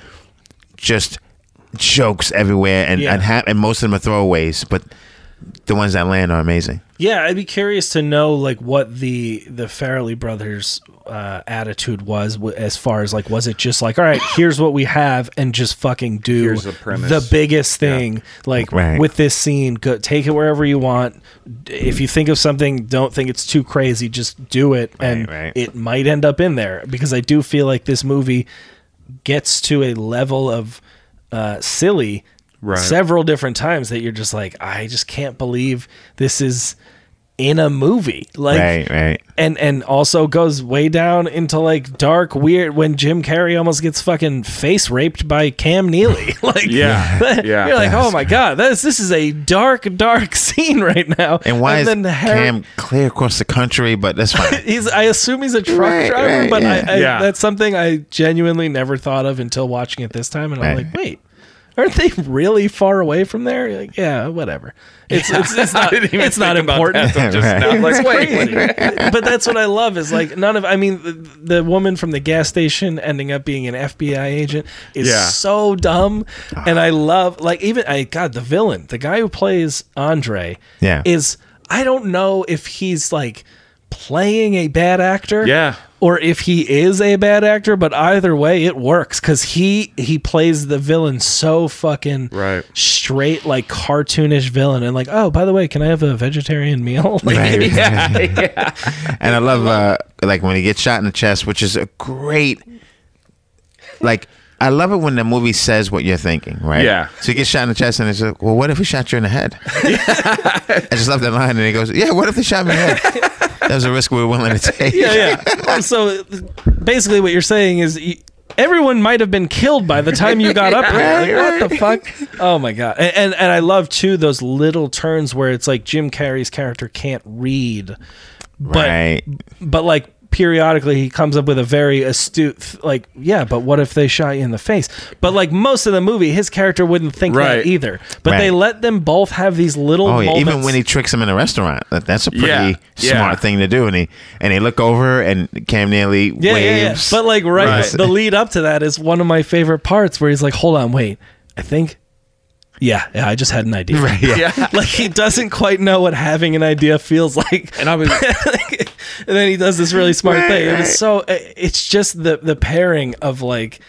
just jokes everywhere, and Yeah. and, ha- and most of them are throwaways, but the ones that land are amazing. Yeah, I'd be curious to know like what the the Farrelly brothers' uh, attitude was w- as far as like, was it just like, all right, here's what we have, and just fucking do Here's the premise. the biggest thing, like Right. with this scene, go, take it wherever you want. If you think of something, don't think it's too crazy, just do it, and right. it might end up in there, because I do feel like this movie gets to a level of uh, silly Right. several different times that you're just like, I just can't believe this is in a movie, like, Right, right. and and also goes way down into like dark weird when Jim Carrey almost gets fucking face raped by Cam Neely. Like, Yeah, yeah. you're like, oh my god, this this is a dark dark scene right now. And why is then Harry- Cam clear across the country? But that's fine. He's. I assume he's a truck Right, driver, right, but yeah. I, I, Yeah. that's something I genuinely never thought of until watching it this time, and I'm Right. like, wait, aren't they really far away from there? You're like, yeah, whatever. It's it's, it's not I didn't even it's not think about important. that till just Right. now. Like, It's wait, crazy. wait. But that's what I love is like none of I mean the, the woman from the gas station ending up being an F B I agent is Yeah. so dumb, and I love like even I God the villain, the guy who plays Andre, Yeah. is I don't know if he's like playing a bad actor, Yeah. or if he is a bad actor, but either way it works because he he plays the villain so fucking Right. straight, like cartoonish villain, and like, oh, by the way, can I have a vegetarian meal? Like, Right. Yeah, yeah. And I love uh, like when he gets shot in the chest, which is a great. Like I love it when the movie says what you're thinking, right? Yeah. So he gets shot in the chest, and it's like, well, what if he shot you in the head? I just love that line, and he goes, yeah, what if they shot me in the head? That was a risk we were willing to take. yeah, yeah. Um, so basically, what you're saying is. You, Everyone might have been killed by the time you got up here. Like, what the fuck? Oh my god! And, and and I love too those little turns where it's like Jim Carrey's character can't read, but Right. but like periodically he comes up with a very astute like, yeah, but what if they shot you in the face? But like most of the movie, his character wouldn't think Right. that either. But Right. they let them both have these little Oh yeah, moments. even when he tricks him in a restaurant, that, that's a pretty Yeah, yeah. smart thing to do. And he and they look over, and Cam Neely yeah, yeah, yeah. waves. But like right, Right. the lead up to that is one of my favorite parts where he's like, hold on, wait, I think. Yeah, yeah, I just had an idea. Right, yeah. Yeah. Like he doesn't quite know what having an idea feels like. And I was and then he does this really smart Right, thing. And right. it's so it's just the the pairing of like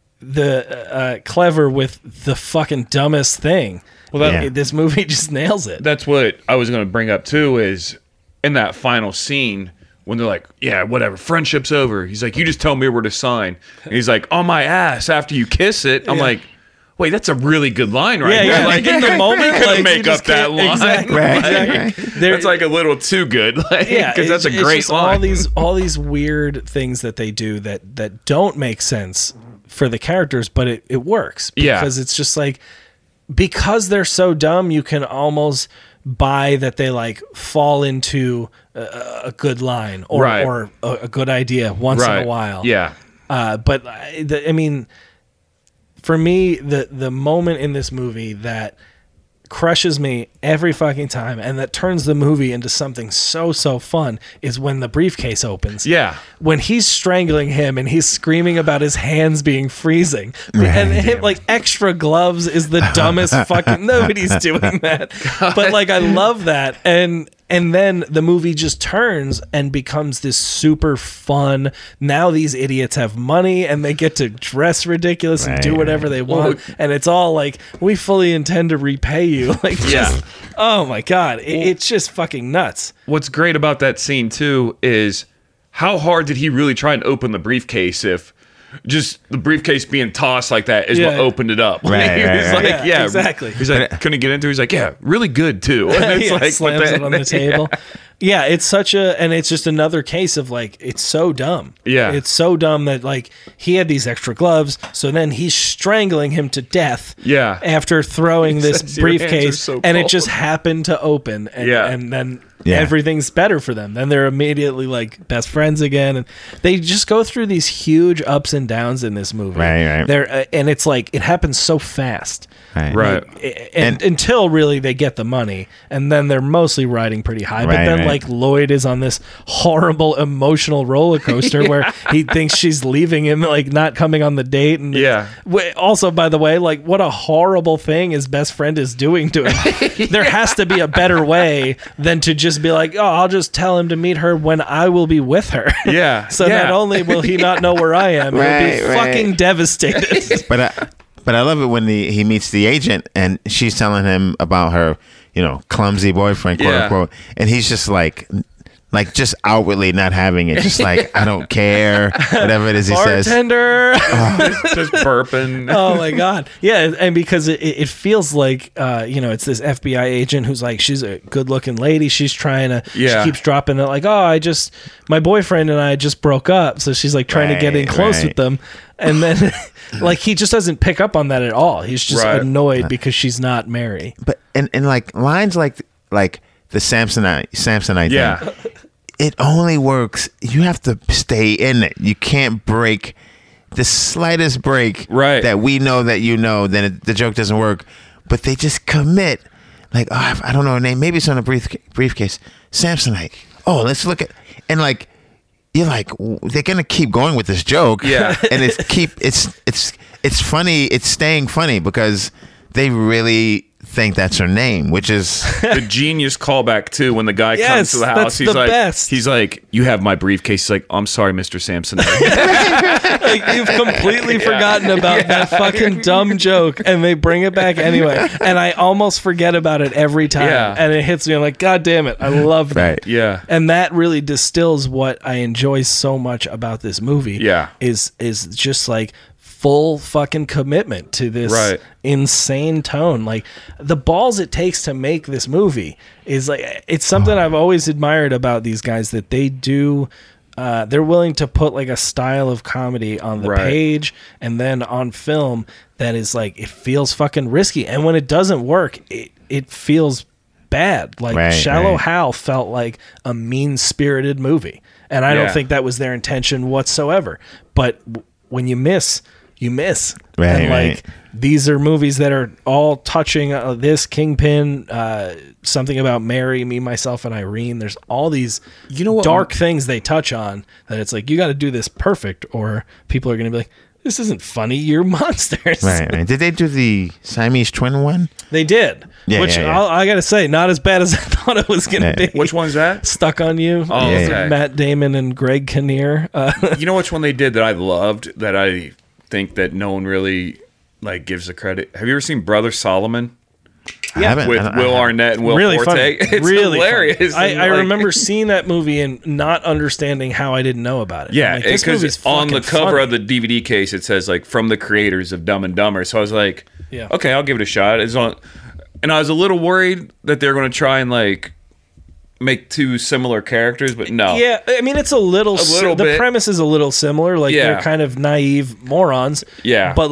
the uh, clever with the fucking dumbest thing. Well, that- Yeah. This movie just nails it. that's what I was going to bring up too, is in that final scene when they're like, yeah, whatever, friendship's over. He's like, you just tell me where to sign. And he's like, on my ass after you kiss it. I'm Yeah. like, wait, that's a really good line right Yeah, there. yeah. Like In the moment, you couldn't like, you make just up that can't- line. exactly, Right, exactly. right. There- That's like a little too good. Like, yeah, because that's a it's- it's great just line. All these all these weird things that they do that that don't make sense for the characters, but it, it works Yeah. because it's just like because they're so dumb, you can almost buy that they like fall into a, a good line or Right. or a, a good idea once right. in a while. Yeah. Uh, but I, the, I mean, for me, the the moment in this movie that crushes me every fucking time, and that turns the movie into something so so fun is when the briefcase opens. Yeah. When he's strangling him and he's screaming about his hands being freezing, and him, like extra gloves is the dumbest fucking. Nobody's doing that, but like I love that, and and then the movie just turns and becomes this super fun. Now these idiots have money and they get to dress ridiculous and Right, do whatever right. they want, Well, and it's all like we fully intend to repay you. Like, just, Yeah. oh my god, it, it's just fucking nuts. What's great about that scene too is how hard did he really try and open the briefcase if just the briefcase being tossed like that is Yeah. what opened it up. Right, he right, was right. like, Yeah, yeah, exactly. He's like, couldn't get into it. He's like, yeah, really good too. And it's yeah, like, slams but then- it on the table. Yeah. yeah, it's such a, and it's just another case of like, it's so dumb. Yeah. It's so dumb that like he had these extra gloves, so then he's strangling him to death. Yeah. After throwing He this says, "Your hands are briefcase, so and it cold." just happened to open, and, Yeah. and then Yeah. everything's better for them. Then they're immediately like best friends again, and they just go through these huge ups and downs in this movie. Right, right. They're, uh, and it's like it happens so fast. Right. Right. And, And- until really they get the money, and then they're mostly riding pretty high. But Right, then right. like Lloyd is on this horrible emotional roller coaster where he thinks she's leaving him, like not coming on the date. And Yeah. Wh- also, by the way, like what a horrible thing his best friend is doing to him. There has to be a better way than to just be like, oh, I'll just tell him to meet her when I will be with her. Yeah. So yeah. not only will he not know where I am, he'll Right, be right. fucking devastated. But I, but I love it when the, he meets the agent and she's telling him about her, you know, clumsy boyfriend, quote Yeah. unquote, and he's just like, like just outwardly not having it, just like I don't care, whatever it is he says. Bartender. just burping. Oh my god, yeah, and because it, it feels like uh, you know, it's this F B I agent who's like, she's a good-looking lady. She's trying to, Yeah. she keeps dropping it like, oh, I just, my boyfriend and I just broke up, so she's like trying to get in Right, close right. with them, and then like he just doesn't pick up on that at all. He's just Right. annoyed because she's not Mary. But and, and like lines like like the Samsonite Samsonite Yeah. thing, it only works. You have to stay in it. You can't break the slightest break. Right. That we know that you know. Then it, the joke doesn't work. But they just commit. Like, oh, I I don't know her name. Maybe it's on a brief, briefcase. Samsonite. Oh, let's look at and like. You're like, w- they're gonna keep going with this joke, Yeah. and it's keep it's it's it's funny. It's staying funny because they really think that's her name, which is The genius callback too when the guy Yes, comes to the house. that's He's the like, best. he's like, you have my briefcase. He's like, I'm sorry, Mister Sampson. Like, you've completely forgotten about that fucking dumb joke, and they bring it back anyway. And I almost forget about it every time. Yeah. And it hits me. I'm like, God damn it. I love that. Right. Yeah. And that really distills what I enjoy so much about this movie. Yeah. Is is just like full fucking commitment to this Right. insane tone. Like the balls it takes to make this movie is like, it's something I've always admired about these guys, that they do uh, they're willing to put like a style of comedy on the Right. page and then on film that is like, it feels fucking risky. And when it doesn't work, it, it feels bad. Like Right, Shallow right. Hal felt like a mean-spirited movie. And I Yeah. don't think that was their intention whatsoever. But w- when you miss, you miss. Right, and like right. these are movies that are all touching uh, this, Kingpin, uh, something about Mary, Me, Myself, and Irene. There's all these You know what- dark things they touch on that it's like, you got to do this perfect, or people are going to be like, this isn't funny, you're monsters. right, right. Did they do the Siamese twin one? They did. Yeah, which yeah, yeah. I'll, I got to say, not as bad as I thought it was going to Yeah. be. Which one's that? Stuck on You. Oh, Yeah, okay. Matt Damon and Greg Kinnear. Uh, You know which one they did that I loved that I think that no one really like gives the credit. Have you ever seen Brother Solomon I haven't. with I don't- I Will haven't. Arnett and Will really Forte? funny. It's really hilarious. funny. I, And, I like- remember seeing that movie and not understanding how I didn't know about it. Yeah, I'm like, this because movie's on the fucking cover funny. of the D V D case it says like from the creators of Dumb and Dumber. So I was like, Yeah. okay, I'll give it a shot. It's on, and I was a little worried that they're going to try and like make two similar characters, but no. Yeah, I mean it's a little. A si- little the bit. premise is a little similar. Like Yeah. they're kind of naive morons. Yeah. but like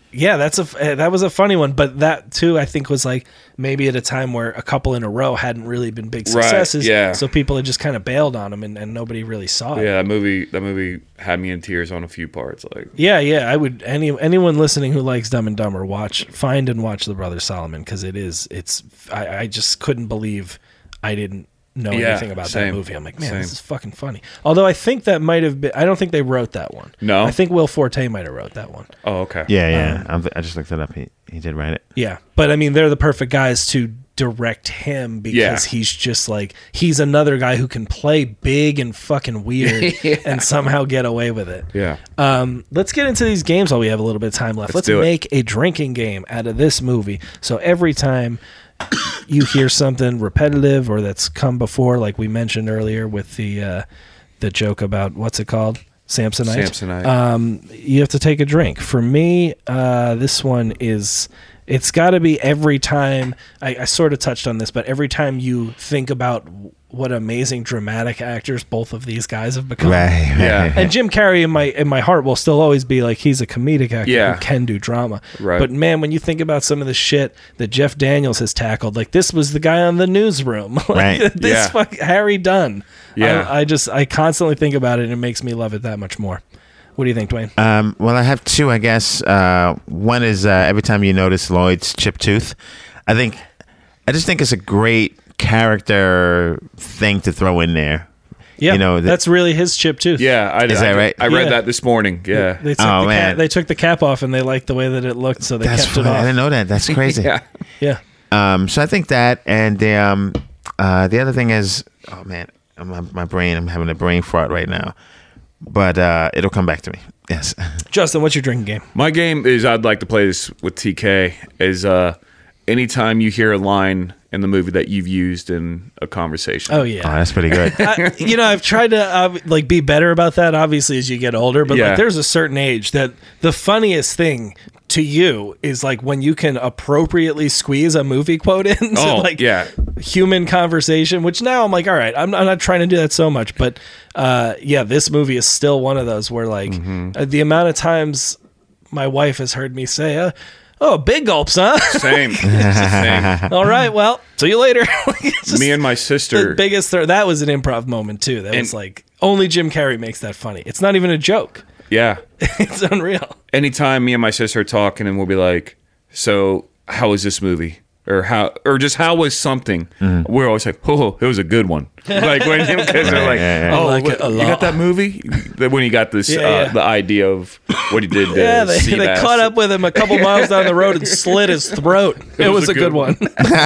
Yeah, that's a that was a funny one, but that too I think was like maybe at a time where a couple in a row hadn't really been big Right, successes, yeah. so people had just kind of bailed on them and, and nobody really saw it. Yeah, that movie that movie had me in tears on a few parts. Like, Yeah, yeah, I would any anyone listening who likes Dumb and Dumber, watch find and watch The Brothers Solomon, because it is it's I, I just couldn't believe I didn't know Yeah, anything about that same, movie. I'm like, man, same. this is fucking funny. Although I think that might have been I don't think they wrote that one. No? I think Will Forte might have wrote that one. oh, okay. Yeah, yeah. I'm, I just looked it up. He he did write it. Yeah, but I mean, they're the perfect guys to direct him because Yeah. he's just like he's another guy who can play big and fucking weird and somehow get away with it. Yeah. Um, let's get into these games while we have a little bit of time left. Let's, Let's do it. make a drinking game out of this movie. So every time you hear something repetitive or that's come before, like we mentioned earlier with the uh, the joke about what's it called? Samsonite. Samsonite. Um, you have to take a drink. For me, uh, this one is. It's got to be every time. I, I sort of touched on this, but every time you think about what amazing dramatic actors both of these guys have become. Right. Yeah. right. And Jim Carrey in my in my heart will still always be like he's a comedic actor Yeah. who can do drama. Right. But man, when you think about some of the shit that Jeff Daniels has tackled, like this was the guy on The Newsroom, like Right. this Yeah. fuck Harry Dunn. Yeah. I, I just I constantly think about it and it makes me love it that much more. What do you think, Dwayne? Um, well, I have two, I guess. Uh, one is uh, every time you notice Lloyd's chipped tooth. I think, I just think it's a great character thing to throw in there. Yeah, you know, the- that's really his chip tooth. Yeah, I, Is I, that right? I read Yeah. that this morning. Yeah. They took, Oh, the man. cap, they took the cap off and they liked the way that it looked, so they That's kept it funny. I off. didn't know that. That's crazy. yeah. Yeah. Um, so I think that, and the um, uh, the other thing is, oh man, my, my brain, I'm having a brain fart right now, but uh, it'll come back to me. Yes. Justin, what's your drinking game? My game is I'd like to play this with T K is uh anytime you hear a line in the movie that you've used in a conversation. Oh Oh, yeah. that's pretty good. I, you know, I've tried to uh, like be better about that. Obviously, as you get older, but Yeah. like, there's a certain age that the funniest thing to you is like when you can appropriately squeeze a movie quote in, to, Oh, like yeah. human conversation. Which now I'm like, all right, I'm, I'm not trying to do that so much, but uh, yeah, this movie is still one of those where like Mm-hmm. uh, the amount of times my wife has heard me say, uh, "Oh, big gulps, huh?" Same. It's the same. All right, well, see you later. Like, it's just Me and my the sister. biggest throw. That was an improv moment too. That was And- like only Jim Carrey makes that funny. It's not even a joke. Yeah. It's unreal. Anytime me and my sister are talking and we'll be like, so how was this movie? Or how, or just how was something? We're always like, oh, it was a good one. Like when because they're like, yeah, yeah. oh, I like what- it a you lot. got that movie? That when he got this, Yeah, uh, yeah. the idea of what he did. To Yeah, they, they Seabass. caught up with him a couple miles down the road and slit his throat. It, was, a good, one.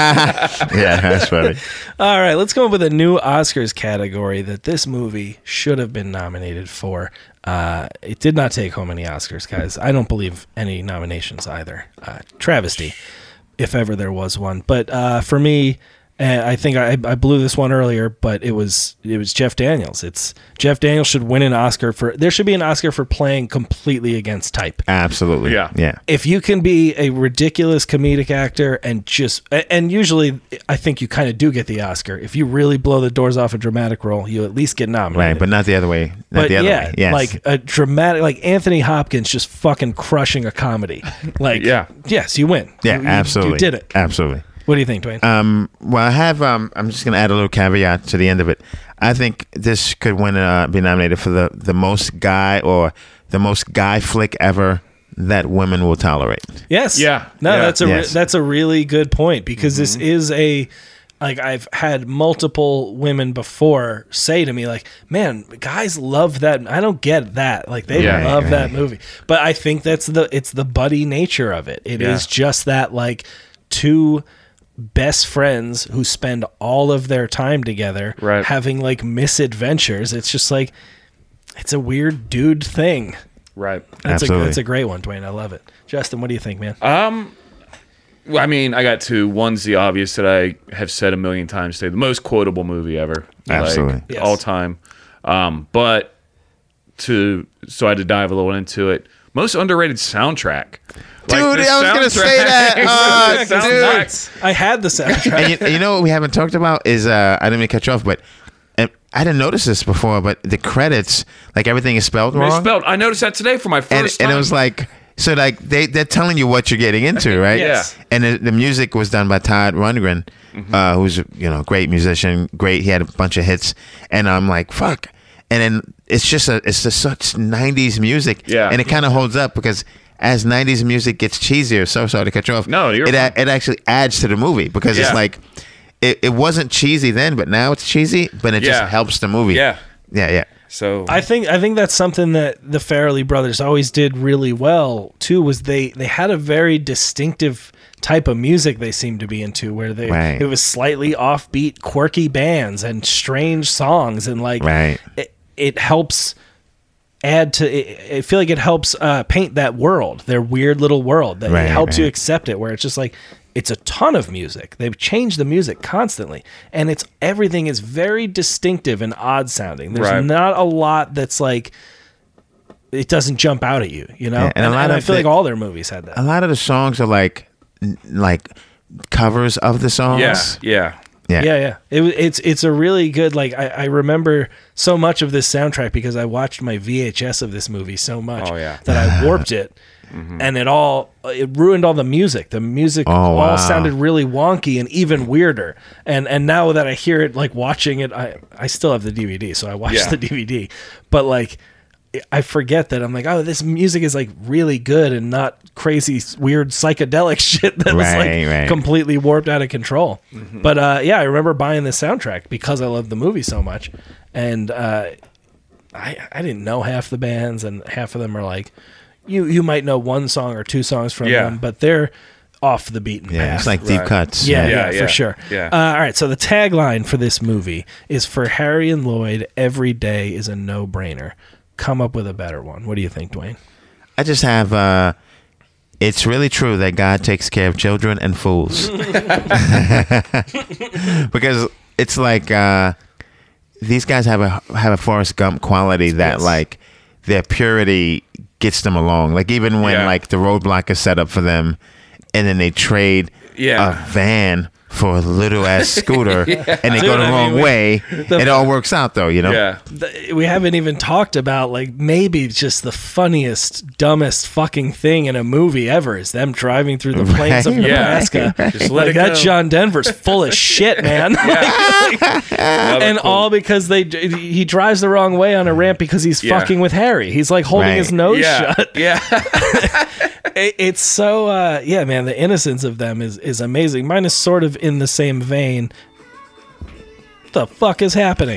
Yeah, that's funny. All right, let's go up with a new Oscars category that this movie should have been nominated for. Uh, it did not take home any Oscars, guys. I don't believe any nominations either. Uh, travesty, if ever there was one. But uh, for me, uh, I think I, I blew this one earlier, but it was it was Jeff Daniels. It's Jeff Daniels should win an Oscar for. There should be an Oscar for playing completely against type. Absolutely. Yeah. Yeah. If you can be a ridiculous comedic actor and just and usually I think you kind of do get the Oscar. If you really blow the doors off a dramatic role, you at least get nominated. Right, but not the other way. Not But the other yeah, way. Yes. like a dramatic, like Anthony Hopkins just fucking crushing a comedy. Like, Yeah. yes, you win. yeah, You- you- absolutely. You did it. Absolutely. What do you think, Dwayne? Um, well, I have. Um, I'm just gonna add a little caveat to the end of it. I think this could win, uh, be nominated for the the most guy or the most guy flick ever that women will tolerate. Yes. Yeah. No, Yeah. that's a re- Yes. that's a really good point because this is a like I've had multiple women before say to me like, "Man, guys love that. I don't get that. Like they Yeah. love Right, that right. movie." But I think that's the it's the buddy nature of it. It is Yeah. just that like two best friends who spend all of their time together Right. having like misadventures. It's just like it's a weird dude thing. Right. That's a Absolutely. that's a great one, Dwayne. I love it. Justin, what do you think, man? Um, well, I mean, I got two. One's the obvious that I have said a million times today. The most quotable movie ever. Absolutely. Like, Yes. all time. Um, but to, so I had to dive a little into it. Most underrated soundtrack. Like, Dude, the I was gonna say soundtrack- that. Oh, the dude. soundtrack- I had the soundtrack. And you, you know what we haven't talked about is uh, I didn't mean to cut you off, but uh, I didn't notice this before. But the credits, like everything is spelled wrong, Misspelled. I noticed that today for my and first and time. it was like So like they they're telling you what you're getting into, right? Yes. And the, the music was done by Todd Rundgren, Mm-hmm. uh, who's you know great musician, great. He had a bunch of hits, and I'm like fuck. And then it's just a it's just such nineties music, Yeah. And it kind of holds up because as nineties music gets cheesier, so sorry to cut you off. No, you're it fine. a, it actually adds to the movie because Yeah. it's like it, it wasn't cheesy then, but now it's cheesy, but it just Yeah. helps the movie. Yeah. yeah, yeah. So I think I think that's something that the Farrelly brothers always did really well too. Was they they had a very distinctive type of music they seemed to be into, where they Right. it was slightly offbeat, quirky bands and strange songs, and like Right. it, it helps add to. It, I feel like it helps uh, paint that world, their weird little world. That Right, it helps you right. accept it. Where it's just like. It's a ton of music. They've changed the music constantly, and it's everything is very distinctive and odd sounding. There's Right. not a lot that's like it doesn't jump out at you, you know. Yeah, and and a lot and I of feel the- like all their movies had that. A lot of the songs are like n- like covers of the songs. yeah, yeah. yeah, Yeah, yeah. It, wa- it's it's a really good. Like I, I remember so much of this soundtrack because I watched my V H S of this movie so much Oh, yeah. that I warped it, and it all it ruined all the music. The music Oh, all wow. sounded really wonky and even weirder. And and now that I hear it, like watching it, I I still have the D V D, so I watched Yeah. the D V D. But like. I forget that I'm like, oh, this music is like really good and not crazy, weird psychedelic shit that was like Right, right. completely warped out of control. But uh, yeah, I remember buying the soundtrack because I loved the movie so much, and uh, I I didn't know half the bands, and half of them are like, you you might know one song or two songs from Yeah. them, but they're off the beaten Yeah, path. it's like deep Right. cuts. Yeah, yeah, Yeah, for yeah, sure. yeah. Uh, all right, so the tagline for this movie is for Harry and Lloyd, every day is a no-brainer. Come up with a better one. What do you think, Dwayne? I just have. Uh, it's really true that God takes care of children and fools, because it's like uh, these guys have a have a Forrest Gump quality that Yes. like their purity gets them along. Like even when Yeah. like the roadblock is set up for them, and then they trade Yeah. a van for a little ass scooter, and they go Dude, the I wrong mean, we- way. the- It all works out though, you know. Yeah. The- we haven't even talked about like maybe just the funniest, dumbest fucking thing in a movie ever is them driving through the plains of Right, Nebraska. right, Just let Like it that go. John Denver's full of shit, man. Like- Love it, and cool. all because they he drives the wrong way on a ramp because he's Yeah. fucking with Harry. He's like holding Right. his nose yeah, shut. yeah. It, it's so uh, yeah, man. The innocence of them is is amazing. Mine is sort of in the same vein. What the fuck is happening?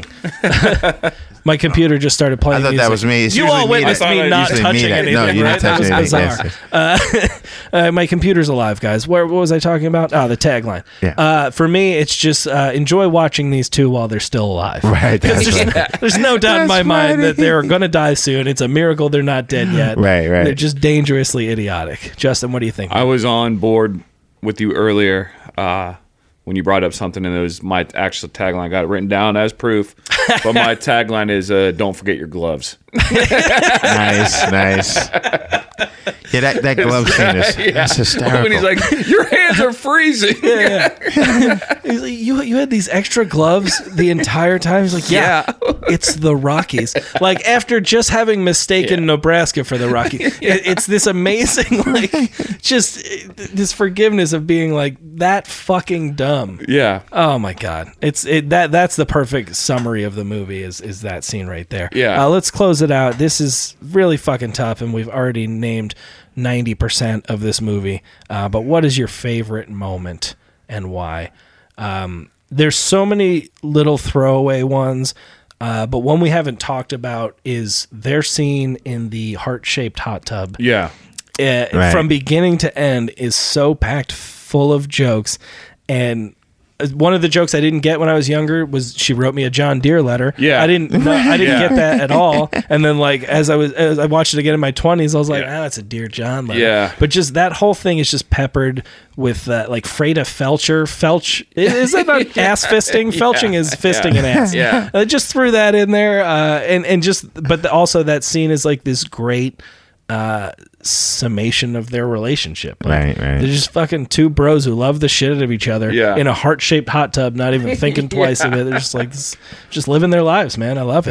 My computer just started I playing. thought that music. was me. It's You usually all me witnessed that- me not usually me touching that- anything. no, you're not right? That was touching anything. bizarre. Yes, Uh, uh, my computer's alive, guys. Where what was I talking about? Oh, the tagline. Yeah. Uh, for me, it's just uh, enjoy watching these two while they're still alive. Right, Because that's there's, right. there's no doubt in my That's mind funny. that they're going to die soon. It's a miracle they're not dead yet. Right, right. They're just dangerously idiotic. Justin, what do you think? I was on board with you earlier uh, when you brought up something, and it was my actual tagline. I got it written down as proof, but my tagline is uh, "Don't forget your gloves." nice, nice. Yeah, that, that glove scene is that's hysterical. When he's like, "Your hands are freezing." He's like, you you had these extra gloves the entire time. He's like, yeah, it's the Rockies. Like after just having mistaken Nebraska for the Rockies, it, it's this amazing like just uh, this forgiveness of being like that fucking dumb. Yeah. Oh my god, it's it that that's the perfect summary of the movie is is that scene right there. Yeah. Uh, let's close it out. This is really fucking tough, and we've already named ninety percent of this movie. Uh, but what is your favorite moment and why? Um, there's so many little throwaway ones, uh, but one we haven't talked about is their scene in the heart-shaped hot tub. Yeah. Uh, Right. From beginning to end is so packed full of jokes, and one of the jokes I didn't get when I was younger was she wrote me a John Deere letter. Yeah. I didn't know, I didn't Yeah. get that at all. And then like as I was as I watched it again in my twenties, I was like, Yeah. ah, it's a Dear John letter. Yeah. But just that whole thing is just peppered with uh, like Freda Felcher. Felch is that not ass fisting? Felching is fisting Yeah. an ass. Yeah. I just threw that in there, uh, and and just but the, also that scene is like this great uh summation of their relationship. Like, Right, right. they're just fucking two bros who love the shit out of each other Yeah. in a heart-shaped hot tub, not even thinking twice of it. They're just like this, just living their lives, man. I love it. Yeah.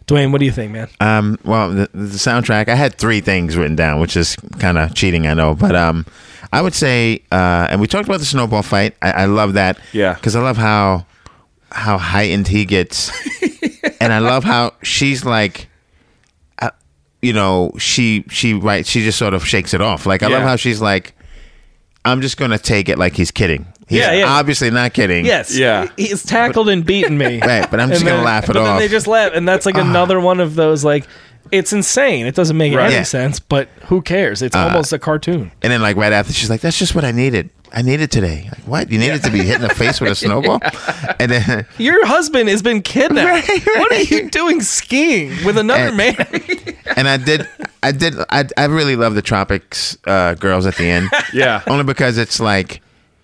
Dwayne, what do you think, man? Um, well, the, the soundtrack, I had three things written down, which is kind of cheating, I know. But um, I would say, uh, and we talked about the snowball fight. I, I love that. Yeah. Because I love how how heightened he gets. And I love how she's like, uh, you know, she, she, right, she just sort of shakes it off. Like, I love Yeah. how she's like, I'm just going to take it like he's kidding. He's Yeah, yeah. obviously not kidding. Yes. Yeah. He's tackled and beaten me. Right, but I'm just And going to then- laugh it but off. then they just laugh, and that's like another one of those like, it's insane. It doesn't make Right. any Yeah. sense, but who cares? It's almost a cartoon. And then, like, right after, she's like, that's just what I needed. I needed today. Like, what? You needed to be hit in the face with a snowball? And then, Your husband has been kidnapped. Right, What are right. you doing skiing with another And- man? and I did, I did, I, I really love the Tropics uh, girls at the end. Yeah. Only because it's like,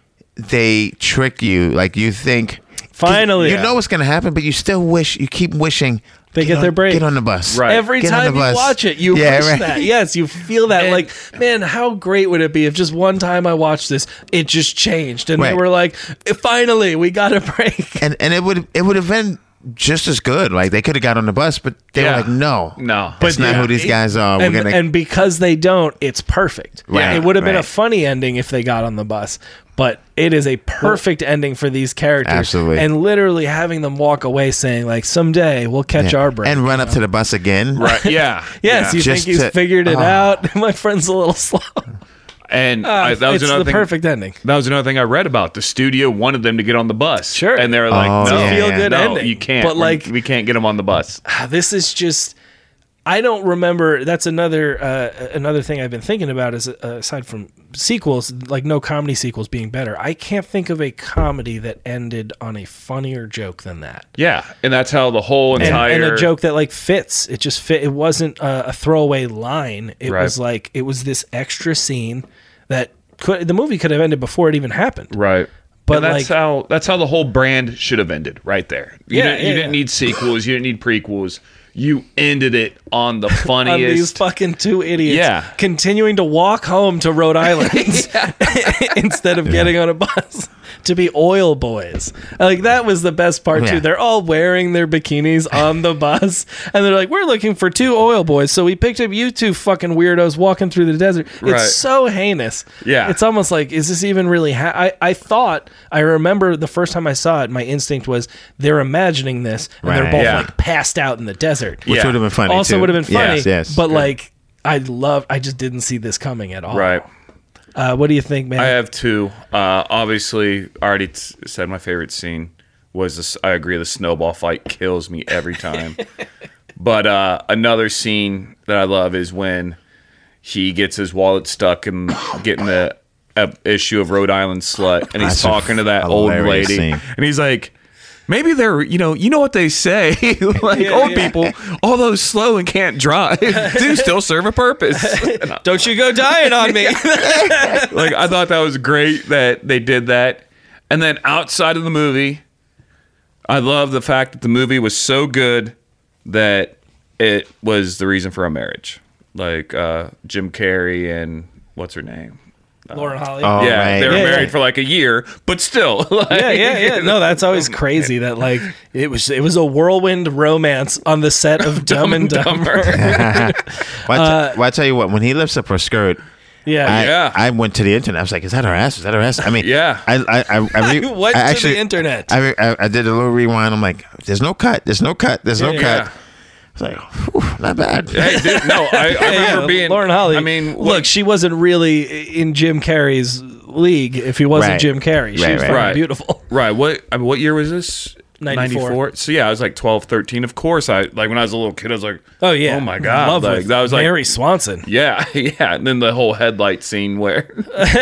they trick you. Like, you think, Finally. you know what's going to happen, but you still wish, you keep wishing. They get on, their break. Get on the bus. Right. Every Get on time the you bus. watch it, you Yeah, wish right. that. Yes, you feel that. And- like, man, how great would it be if just one time I watched this, it just changed, and they Right. were like, finally, we got a break. And and it would it would have been just as good. Like, they could have got on the bus, but they Yeah. were like, no. No. That's not yeah, who these it- guys are. We're and, going to. and because they don't, it's perfect. Right, It would have been a right. funny ending if they got on the bus, but it is a perfect ending for these characters. Absolutely. And literally having them walk away saying, like, someday we'll catch our break. And run up to the bus again. Right. Yeah. Yes, Yeah. you Just think he's to- figured it oh. out. My friend's a little slow. And Uh, I, that was it's another the thing. perfect ending. That was another thing I read about. The studio wanted them to get on the bus. Sure. And they were like, Oh, no, yeah, Feel yeah. good no, ending. you can't. But We're- like, we can't get them on the bus. this is just. I don't remember. That's another uh, another thing I've been thinking about. Is uh, aside from sequels, like no comedy sequels being better, I can't think of a comedy that ended on a funnier joke than that. Yeah. And that's how the whole And, entire. and a joke that like fits. It just fit. It wasn't a, a throwaway line. It Right. was like it was this extra scene that could the movie could have ended before it even happened. Right. But, And that's like- how that's how the whole brand should have ended right there. You Yeah, didn't, you yeah, didn't yeah. need sequels. You didn't need prequels. You ended it on the On funniest. these fucking two idiots, Yeah. continuing to walk home to Rhode Island instead of getting on a bus to be oil boys. Like that was the best part Yeah. too. They're all wearing their bikinis on the bus, and they're like, "We're looking for two oil boys, so we picked up you two fucking weirdos walking through the desert." Right. It's so heinous. Yeah. it's almost like, is this even really? Ha- I I thought I remember the first time I saw it, my instinct was they're imagining this, and they're Right. both Yeah. like passed out in the desert. Which Yeah. would have been funny. Also too. would have been funny, Yes, yes. but like I love. I just didn't see this coming at all. Right. Uh, what do you think, man? I have two. Uh, obviously, I already t- said my favorite scene was this. I agree, the snowball fight kills me every time. But uh, another scene that I love is when he gets his wallet stuck and getting the uh, issue of Rhode Island Slut, and he's That's a talking to that old hilarious lady, scene. and he's like, maybe they're, you know, you know what they say, like Yeah, old yeah. people, all those slow and can't drive do still serve a purpose. And I- Don't you go dying on me. like I thought that was great that they did that. And then outside of the movie, I love the fact that the movie was so good that it was the reason for a marriage. Like uh, Jim Carrey and what's her name? Lauren Holly. Oh, yeah, right. they were Yeah, married yeah. for like a year, but still. Like, yeah, yeah, yeah. No, that's always crazy. That like it was it was a whirlwind romance on the set of Dumb and Dumber. Well, I, Uh, t- well, I tell you what, when he lifts up her skirt, Yeah, I, Yeah. I went to the internet. I was like, "Is that her ass? Is that her ass?" I mean, Yeah. I I I, I, re- I went I to the internet. I, re- I I did a little rewind. I'm like, "There's no cut. There's no cut. There's no Yeah, cut." yeah. I was like, Whew, "Not bad." Hey, dude, no, I, I Yeah, remember yeah, being Lauren Holly. I mean, look, she wasn't really in Jim Carrey's league if he wasn't Right. Jim Carrey. She Right, was right. fucking Right. beautiful. right? What I mean, what year was this? ninety-four. So yeah, I was like twelve, thirteen. Of course, I like when I was a little kid. I was like, Oh yeah. oh my god, Love like with that was like Mary Swanson. Yeah, yeah. And then the whole headlight scene where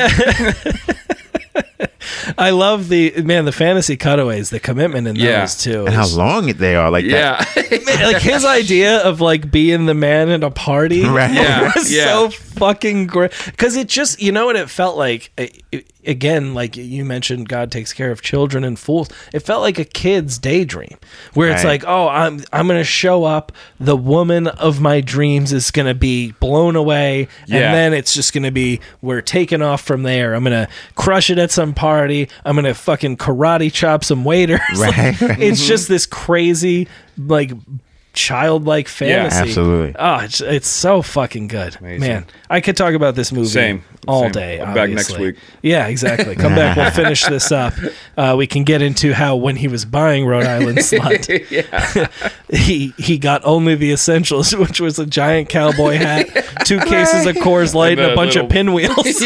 I love the man, the fantasy cutaways, the commitment in Yeah. those too. And how is- long they are, like that. yeah. Man, like his idea of like being the man at a party Right. Yeah, was yeah. so fucking great because it just, you know what it felt like. It- it- again, like you mentioned, God takes care of children and fools. It felt like a kid's daydream where it's Right. like, oh, I'm I'm gonna show up, the woman of my dreams is gonna be blown away, Yeah. and then it's just gonna be we're taking off from there. I'm gonna crush it at some party. I'm gonna fucking karate chop some waiters. Right, Like, right. it's just this crazy like childlike fantasy. absolutely. Oh, it's, it's so fucking good. Amazing. Man, I could talk about this movie Same. all Same. day. I'll be back next obviously. week. Yeah, exactly. Come back. We'll finish this up. Uh, we can get into how when he was buying Rhode Island Slut, yeah. he he got only the essentials, which was a giant cowboy hat, two cases of Coors Light, and, And a the bunch little- of pinwheels,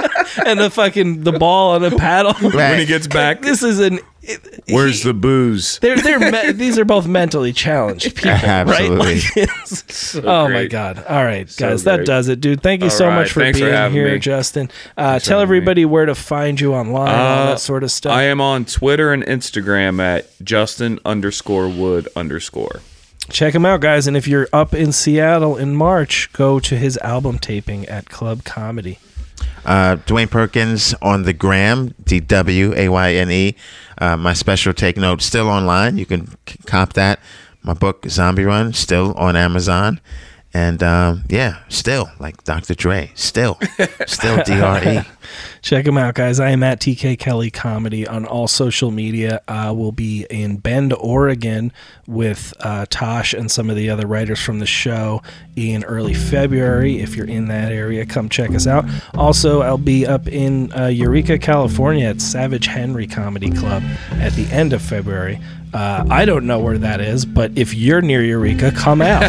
and the fucking the ball on a paddle. When he gets back, This is an. where's the booze? They're they're me- these are both mentally challenged people, Absolutely. right? Like, it's- So oh my great. god! All right, So guys, that great. does it, dude. Thank you All so right, much for thanks for being having here, me. Justin. Uh, Thanks for tell having me. everybody where to find you online, all Uh, that sort of stuff. I am on Twitter and Instagram at Justin underscore Wood underscore. Check him out, guys. And if you're up in Seattle in March, go to his album taping at Club Comedy. Uh, Dwayne Perkins on the gram, D W A Y N E. Uh, my special take note still online. You can c- cop that. My book Zombie Run still on Amazon, and um, yeah, still like Doctor Dre, still, still D R E. Check him out, guys. I am at T K Kelly Comedy on all social media. Uh, we'll be in Bend, Oregon with uh, Tosh and some of the other writers from the show in early February. If you're in that area, come check us out. Also, I'll be up in uh, Eureka, California at Savage Henry Comedy Club at the end of February. Uh, I don't know where that is, but if you're near Eureka, come out.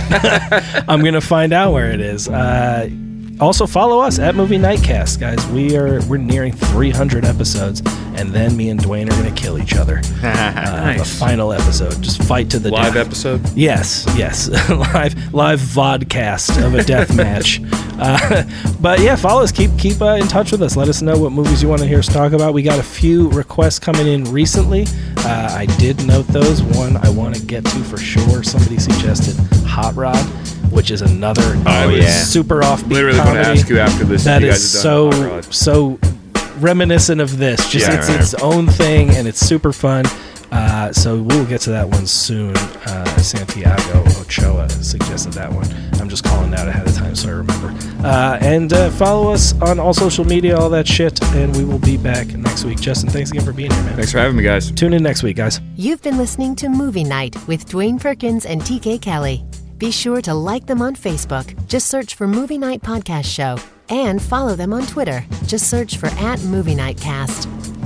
I'm going to find out where it is. Uh, Also follow us at Movie Nightcast, guys. We are we're nearing three hundred episodes, and then me and Dwayne are gonna kill each other. Uh, the final episode, just fight to the Live death. episode? Yes, yes, live live vodcast of a death match. Uh, but yeah, follow us. Keep keep uh, in touch with us. Let us know what movies you want to hear us talk about. We got a few requests coming in recently. Uh, I did note those. One I want to get to for sure. Somebody suggested Hot Rod, which is another Oh, yeah. super offbeat Literally comedy. going to ask you after this That if you is guys have so done Hot Rod. so reminiscent of this. Just Yeah, it's right. its own thing, and it's super fun. Uh, so we'll get to that one soon. Uh, Santiago Ochoa suggested that one. I'm just calling out ahead of time so I remember. Uh, and uh, follow us on all social media, all that shit, and we will be back next week. Justin, thanks again for being here, man. Thanks for having me, guys. Tune in next week, guys. You've been listening to Movie Night with Dwayne Perkins and T K Kelly. Be sure to like them on Facebook. Just search for Movie Night Podcast Show. And follow them on Twitter. Just search for at Movie Night Cast.